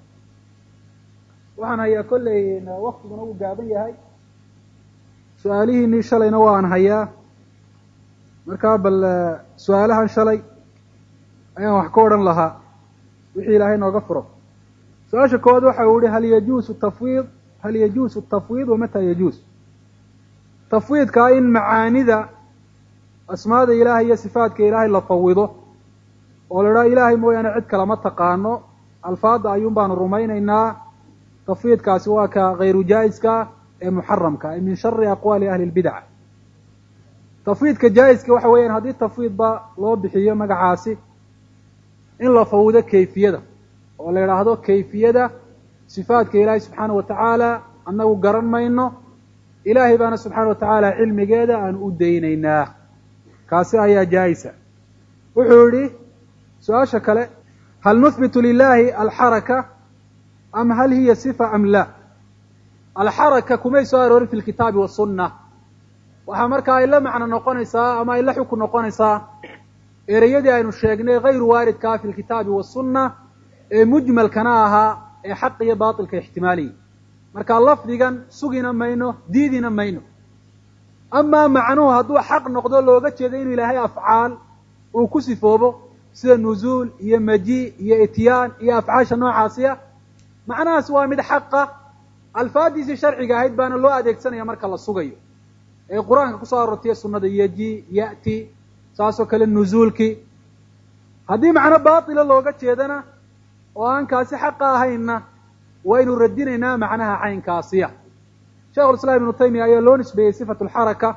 waxaan hayaa kolley waktiguna uu gaaban yahay, su-aalihiinii shalayna waan hayaa. markaa bal su-aalahan shalay ayaan wax ka odhan lahaa wixii ilaahay nooga furo. su-aasha koowaad waxa uu yihi hal yajuusu tafwiid hal yajuusu tafwiid wamataa yajuus. tafwiidkaa in macaanida asmaada ilaahay iyo sifaatka ilaahay la fawido oo la idhaha ilaahay mooyaane cid kalama taqaano, alfaada ayuun baanu rumaynaynaa. tafwiidkaasi waa ka hayru jaa-iska ee muxaramka, ee min shari aqwaali ahli lbidca. tafwiidka jaa-iska waxa weeyaan haddii tafwiidba loo bixiyo magacaasi in la fawido kayfiyada oo la idhaahdo kayfiyada sifaatka ilaahay subxaana wa tacaala annagu garan mayno, ilaahay baana subxaana wa tacaala cilmigeeda aan u daynaynaa. kaasi ayaa jaa-isa. wuxuu yihi su-aasha kale, hal nuhbitu lilahi alxaraka am hal hiya sifa am la? alxaraka kumay soo aroorin fi lkitaabi wasunna. waxaa markaa ay la macno noqonaysaa ama ay la xukun noqonaysaa ereyadii aynu sheegnay hayru waaridkaa fi lkitaabi wasunna ee mujmalkana ahaa ee xaq iyo baatilka ixtimaaliya. marka lafdigan sugina mayno, diidina mayno. amaa macnuhu hadduu xaq noqdo looga jeedo inuu ilaahay afcaal uu ku sifoobo sida nuzuul iyo maji iyo ityaan iyo afcaasha noocaasiya, macnahaas waa mid xaqa alfaadiisii sharciga ahayd baana loo adeegsanaya marka la sugayo ee qur-aanka kusoo aroortiya sunnada yaji ya'ti saasoo kale nuzuulkii haddii macno baatila looga jeedana oo aan kaasi xaqa ahaynna waynu radinaynaa macnaha caynkaasiya sheikhulislaam ibnu taymiya ayaa loo nisbeeyey sifatu alxaraka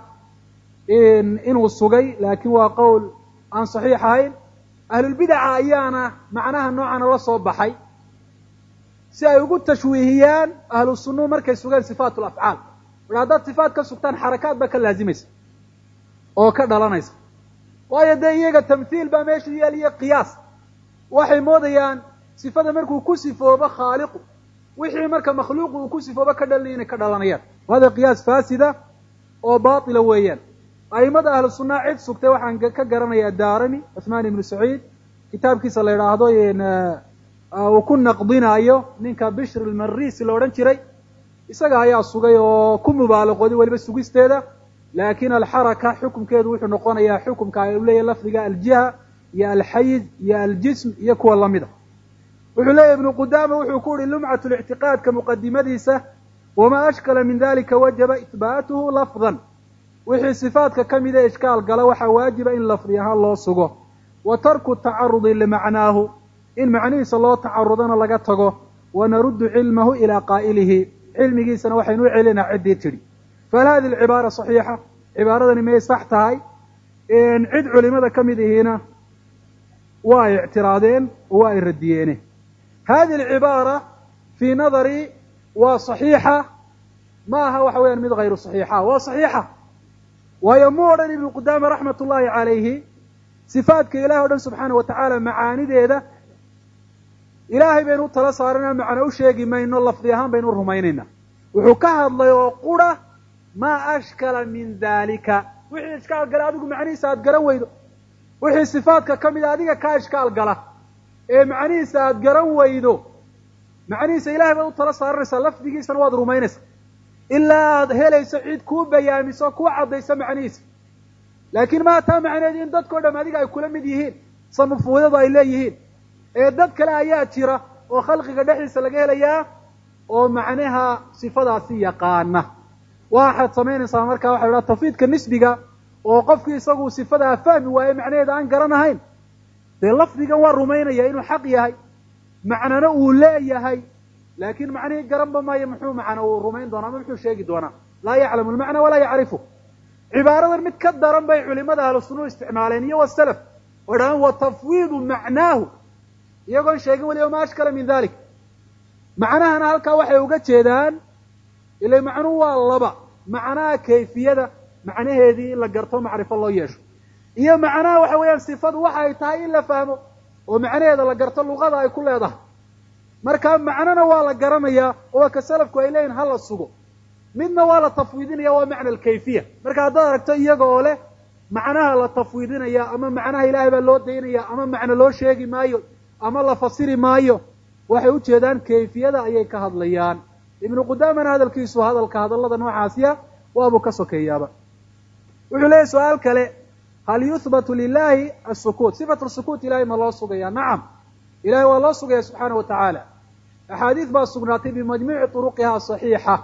inuu sugay laakiin waa qowl aan saxiix ahayn ahlulbidaca ayaana macnaha noocana la soo baxay si ay ugu tashwiihiyaan ahlu sunnuhu markay sugaan sifaat alafcaal marka haddaad sifaat ka sugtaan xarakaad baa ka laazimaysa oo ka dhalanaysa waayo dee iyaga tamthiil baa meesha yaal iyo qiyaas waxay moodayaan sifada markuu ku sifoobo khaaliqu wixii marka makhluuqu uu ku sifoobo ka dhalin inay ka dhalanayaan hada qiyaas faasida oo baatila weeyaan aimada ahlu sunna cid sugtay waxaan ka garanaya daarami cuthmaan ibnu saciid kitaabkiisa la yidhaahdo uu ku naqdinaayo ninka bishr almarisi la odhan jiray isaga ayaa sugay oo ku mubaalaqooday weliba sugisteeda laakiin alxaraka xukumkeedu wuxuu noqonayaa xukumka ay leeyahay lafdiga aljiha iyo alxayiz iyo aljism iyo kuwa lamida wuxuu leeyahy ibnu qudaama wuxuu ku uhi lumcatu lictiqaadka muqadimadiisa wamaa ashkala min dalika wajaba ihbaatuhu lafdan wixii sifaadka ka mida ishkaal gala waxaa waajiba in lafdi ahaan loo sugo wa tarku tacarudi limacnaahu in macnihiisa loo tacarudana laga tago wanaruddu cilmahu ilaa qaa'ilihi cilmigiisana waxaynu u celinaa ciddii tidhi fahal hadi alcibaara saxiixa cibaaradani may sax tahay cid culimada ka mid ihiina waa ay ictiraadeen oo waa ay radiyeene hadi alcibaara fii nadari waa saxiixa ma aha waxa weeyaan mid hayru saxiixa waa saxiixa waayo mu odhan ibnu qudaama raxmat ullaahi calayhi sifaadka ilahi o dhan subxaana wa tacaala macaanideeda ilaahay baynu u tala saarana macno u sheegi mayno lafdi ahaan baynu u rumaynaynaa wuxuu ka hadlay oo qura maa ashkala min dalika wixii ishkaal gala adigu macnihiisa aada garan weydo wixii sifaadka ka mida adiga kaa ishkaal gala ee macnihiisa aada garan weydo macnihiisa ilahay baad u tala saaranaysaa lafdigiisana waad rumaynaysaa ilaa aad helayso cid kuu bayaamiso kuu caddayso macnihiisa laakiin maa taa macneed in dadkao dham adiga ay kula mid yihiin sanufuudadu ay leeyihiin ee dad kale ayaa jira oo khalqiga dhexdiisa laga helayaa oo macnaha sifadaasi yaqaana waxaad samaynaysaa markaa waxa la idhaha tafwiidka nisbiga oo qofkii isagu sifadaa fahmi waaye macnaheeda aan garanahayn dee lafdigan waa rumaynaya inuu xaq yahay macnana uu leeyahay laakiin macnihii garanba maayo muxuu macna uu rumayn doonaa ama muxuu sheegi doonaa laa yaclamu almacna walaa yacrifu cibaaradan mid ka daran bay culimada ahlu sunnuhu isticmaaleen iyo wasalaf oo dhahaan wa tafwiidu macnaahu iyagoon sheegin weliba ma ashkala min dalik macnahana halkaa waxay uga jeedaan ila macnuhu waa laba macnaha kayfiyada macnaheedii in la garto macrifo loo yeesho iyo macnaha waxa weeyaan sifadu waxa ay tahay in la fahmo oo macnaheeda la garto luqada ay ku leedahay marka macnana waa la garanayaa oo ka salafku ay leeyihin hala sugo midna waa la tafwiidinaya waa macna alkayfiya marka haddaad aragto iyaga oo leh macnaha la tafwiidinaya ama macnaha ilaahay baa loo daynaya ama macno loo sheegi maayo ama la fasiri maayo waxay ujeedaan kayfiyada ayay ka hadlayaan ibnu qudaamana hadalkiisu hadalka hadallada noocaasiya waabuu ka sokeeyaaba wuxuu leeyahy su-aal kale hal yuhbatu lilahi asukut sifatu sukuut ilahay ma loo sugaya nacam ilahay waa loo sugaya subxaana wa tacaala axaadiis baa sugnaatay bimajmuuci turuqiha saxiixa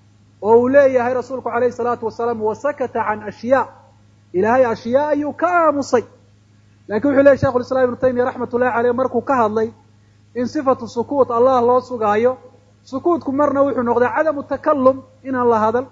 oo uu leeyahay rasuulku calayhi salaatu wasalaam wasakata can ashyaa ilahay ashyaa ayuu ka aamusay lakin wuxuu leyahy shekhu lislaam ibnu taymiya raxmat ullahi caleyh markuu ka hadlay in sifatu sukuut allah loo sugaayo sukuutku marna wuxuu noqdaa cadamu takalum inaan la hadal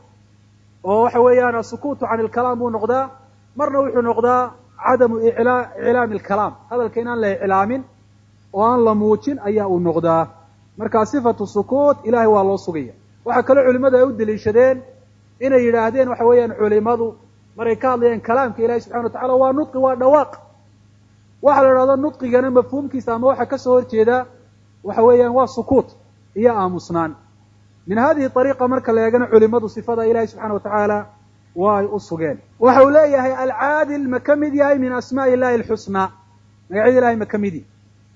oo waxa weeyaan asukuutu can ilkalaam buu noqdaa marna wuxuu noqdaa cadamu iclaami alkalaam hadalka inaan la iclaamin oo aan la muujin ayaa uu noqdaa marka sifatu sukuut ilahay waa loo sugaya waxaa kaloo culimadu ay u deliishadeen inay yidhaahdeen waxa weeyaan culimadu maray ka hadlayeen kalaamka ilahi subxana wa tacala waa nudqi waa dhawaaq waxaa la idhahdo nudqigana mafhuumkiisa ama waxa kasoo horjeedaa waxa weeyaan waa sukuut iyo aamusnaan min hadihi ariiqa marka la eegana culimadu sifada ilahi subxana wa tacaala waa ay u sugeen waxa uu leeyahay alcaadil ma ka mid yahay min asmaai illahi alxusnaa magacyada ilahay ma ka midi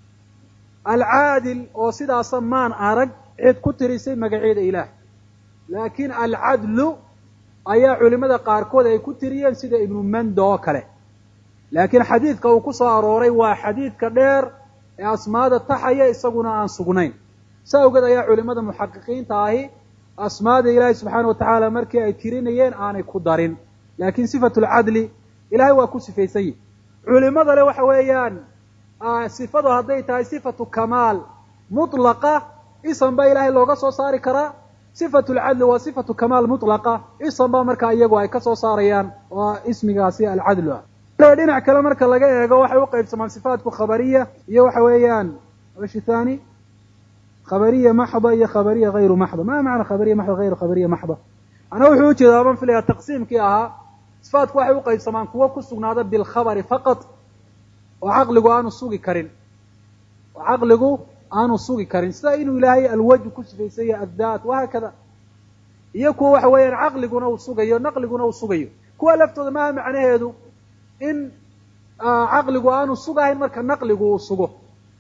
alcaadil oo sidaasa maan arag cid ku tirisay magacyada ilaah laakiin alcadlu ayaa culimada qaarkood ay ku tiriyeen sida ibnu mando oo kale laakiin xadiidka uu ku soo arooray waa xadiidka dheer ee asmaada taxaya isaguna aan sugnayn saawgad ayaa culimada muxaqiqiinta ahi asmaada ilaahay subxaana watacaala markii ay tirinayeen aanay ku darin laakiin sifatu lcadli ilahay waa ku sifaysan yihi culimada le waxa weeyaan sifadu hadday tahay sifatu kamaal mutlaqa isan baa ilaahay looga soo saari karaa sifatu lcadli waa sifatu kamaal mutlaqa isan baa markaa iyagu ay ka soo saarayaan waa ismigaasi alcadlu ah dhinac kale marka laga eego waxay u qaybsamaan sifaatku khabariya iyo waxa weeyaan wishi thani khabariya maxda iyo khabariya hayru maxda ma macna khabariya maxda hayru khabariya maxda ana wuxuu ujeedaa baan filayaa taqsiimkii ahaa sifaatku waxay u qaybsamaan kuwo ku sugnaada bilkhabari faqat oo caqligu aanu sugi karin oo caqligu aanu sugi karin sida inuu ilaahay alwajh ku sifaysayo addaat wahaakada iyo kuwa waxa weeyaan caqliguna uu sugayo naqliguna uu sugayo kuwa laftooda maaha macnaheedu in caqligu aanu sugahayn marka naqligu uu sugo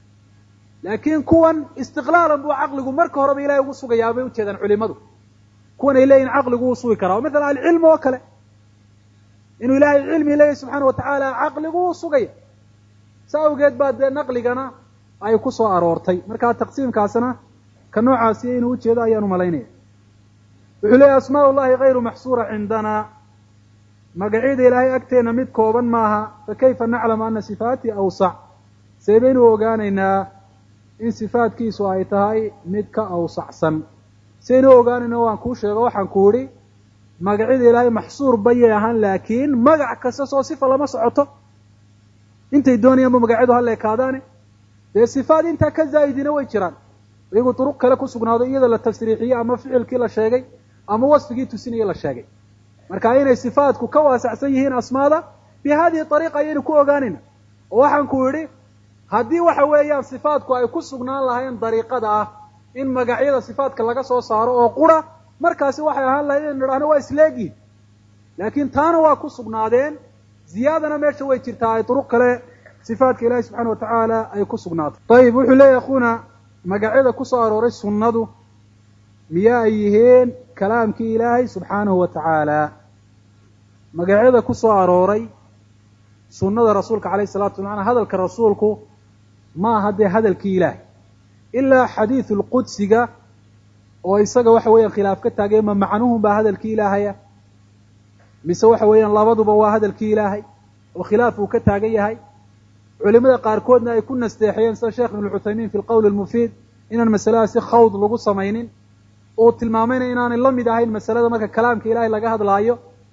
laakiin kuwan istiqlaalan buu caqligu marka horeba ilahay ugu sugayaa bay ujeedaan culimadu kuwan ay leeyihin caqligu uu sugi karaa mathalan alcilm oo kale inuu ilaahay cilmi leeyahy subxaana watacaala caqligu uu sugaya sa awgeed baa dee naqligana ay ku soo aroortay markaa taqsiimkaasna ka noocaasi inuu ujeedo ayaan umalaynaya wuxuu leeyahy asmaa ullahi hayru maxsuura cindana magacyada ilaahay agteena mid kooban maaha fakayfa naclamu ana sifaatii awsac see baynu ogaanaynaa in sifaatkiisu ay tahay mid ka awsacsan saynu ogaanayna waan kuu sheego waxaan ku idhi magacyada ilaahay maxsuur bayay ahaan laakiin magac kasta soo sifa lama socoto intay doonayaanba magacyadu ha leekaadaane dee sifaad intaa ka zaa'idina way jiraan iyagu duruq kale ku sugnaado iyada la tafsriixiyey ama ficilkii la sheegay ama wasfigii tusinaya la sheegay marka inay sifaatku ka waasacsan yihiin asmaada bi hadihi ariiqa ayaynu ku ogaanayna oo waxaan ku idhi haddii waxa weeyaan sifaatku ay ku sugnaan lahayn dariiqada ah in magacyada sifaatka laga soo saaro oo qura markaasi waxay ahaan lahayd inaynu idhahno waa isleegyihin laakiin taana waa ku sugnaadeen ziyaadana meesha way jirtaa ay duruq kale sifaatka ilaahi subxana watacaala ay ku sugnaato ayib wuxuu leeyahy akhuna magacyada ku soo arooray sunnadu miyaa ay yihiin kalaamkii ilaahay subxaanahu wa tacaala magacyada ku soo arooray sunnada rasuulka calayhi salatu wasalam hadalka rasuulku ma aha dee hadalkii ilaahay ilaa xadiidu lqudsiga oo isaga waxa weeyaan khilaaf ka taagay ma macnuhun baa hadalkii ilaahaya mise waxa weeyaan labaduba waa hadalkii ilaahay oo khilaaf uu ka taagan yahay culimada qaarkoodna ay ku nasteexiyeen sida sheekh ibn cuthaymiin fi lqowl almufiid inaan masalada si khawd lagu samaynin uu tilmaamayna inaanay la mid ahayn masalada marka kalaamka ilaahay laga hadlaayo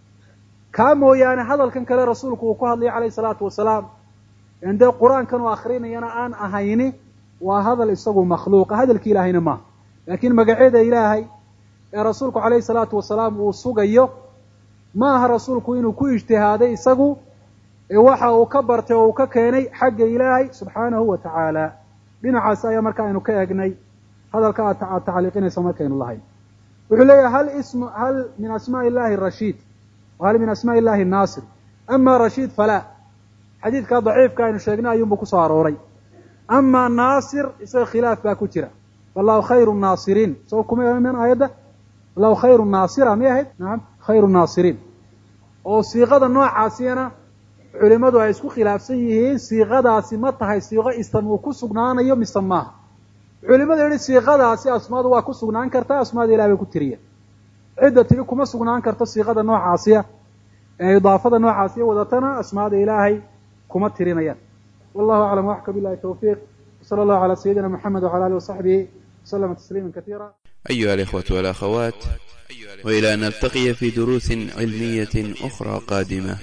kaa mooyaane hadalkan kale rasuulku uu ku hadlaya calayhi salaatu wasalaam en dee qur-aankan uu akrinayana aan ahayni waa hadal isagu makhluuqa hadalkii ilaahayna maaha laakiin magacyada ilaahay ee rasuulku calayhi salaatu wasalaam uu sugayo ma aha rasuulku inuu ku ijtihaaday isagu ee waxa uu ka bartay oo uu ka keenay xagga ilaahay subxaanahu wa tacaala dhinacaas ayaa marka aynu ka eegnay hadalka aad tacliiqinaysa markaynu lahayn wuxuu leeyahay hal ismu hal min asmaaءi illahi rashiid wahal min asmaaءi illahi naasir ama rashiid falaa xadiidkaa daciifka aynu sheegnay ayuunbu kusoo arooray ama naasir isaga khilaaf baa ku jira wallahu khayru naasiriin soo kuma iman aayadda wallahu khayru naasira may ahayd nacam khayru naasiriin oo siiqada noocaasiyana culimadu ay isku khilaafsan yihiin siiqadaasi ma tahay siiqo ism uu ku sugnaanayo mise maaha culimadu yihi siiqadaasi asmaadu waa ku sugnaan kartaa asmaada ilahi bay ku tiriya cidda tiri kuma sugnaan karto siiqada noocaasiya ee idaafada noocaasiya wadatana asmaada ilaahay kuma tirinayaan wallahu aclam waxka billahi tawfiiq وصلى الله على سيدنا محمد وعلى آله وصحبه وسلم تسليما كثيرا. أيها الإخوة والأخوات، وإلى أن نلتقي في دروس علمية أخرى قادمة،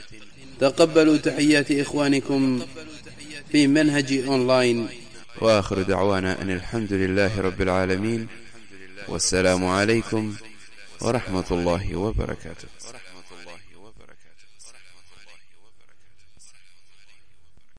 تقبلوا تحيات إخوانكم في منهج أونلاين، وآخر دعوانا أن الحمد لله رب العالمين، والسلام عليكم ورحمة الله وبركاته.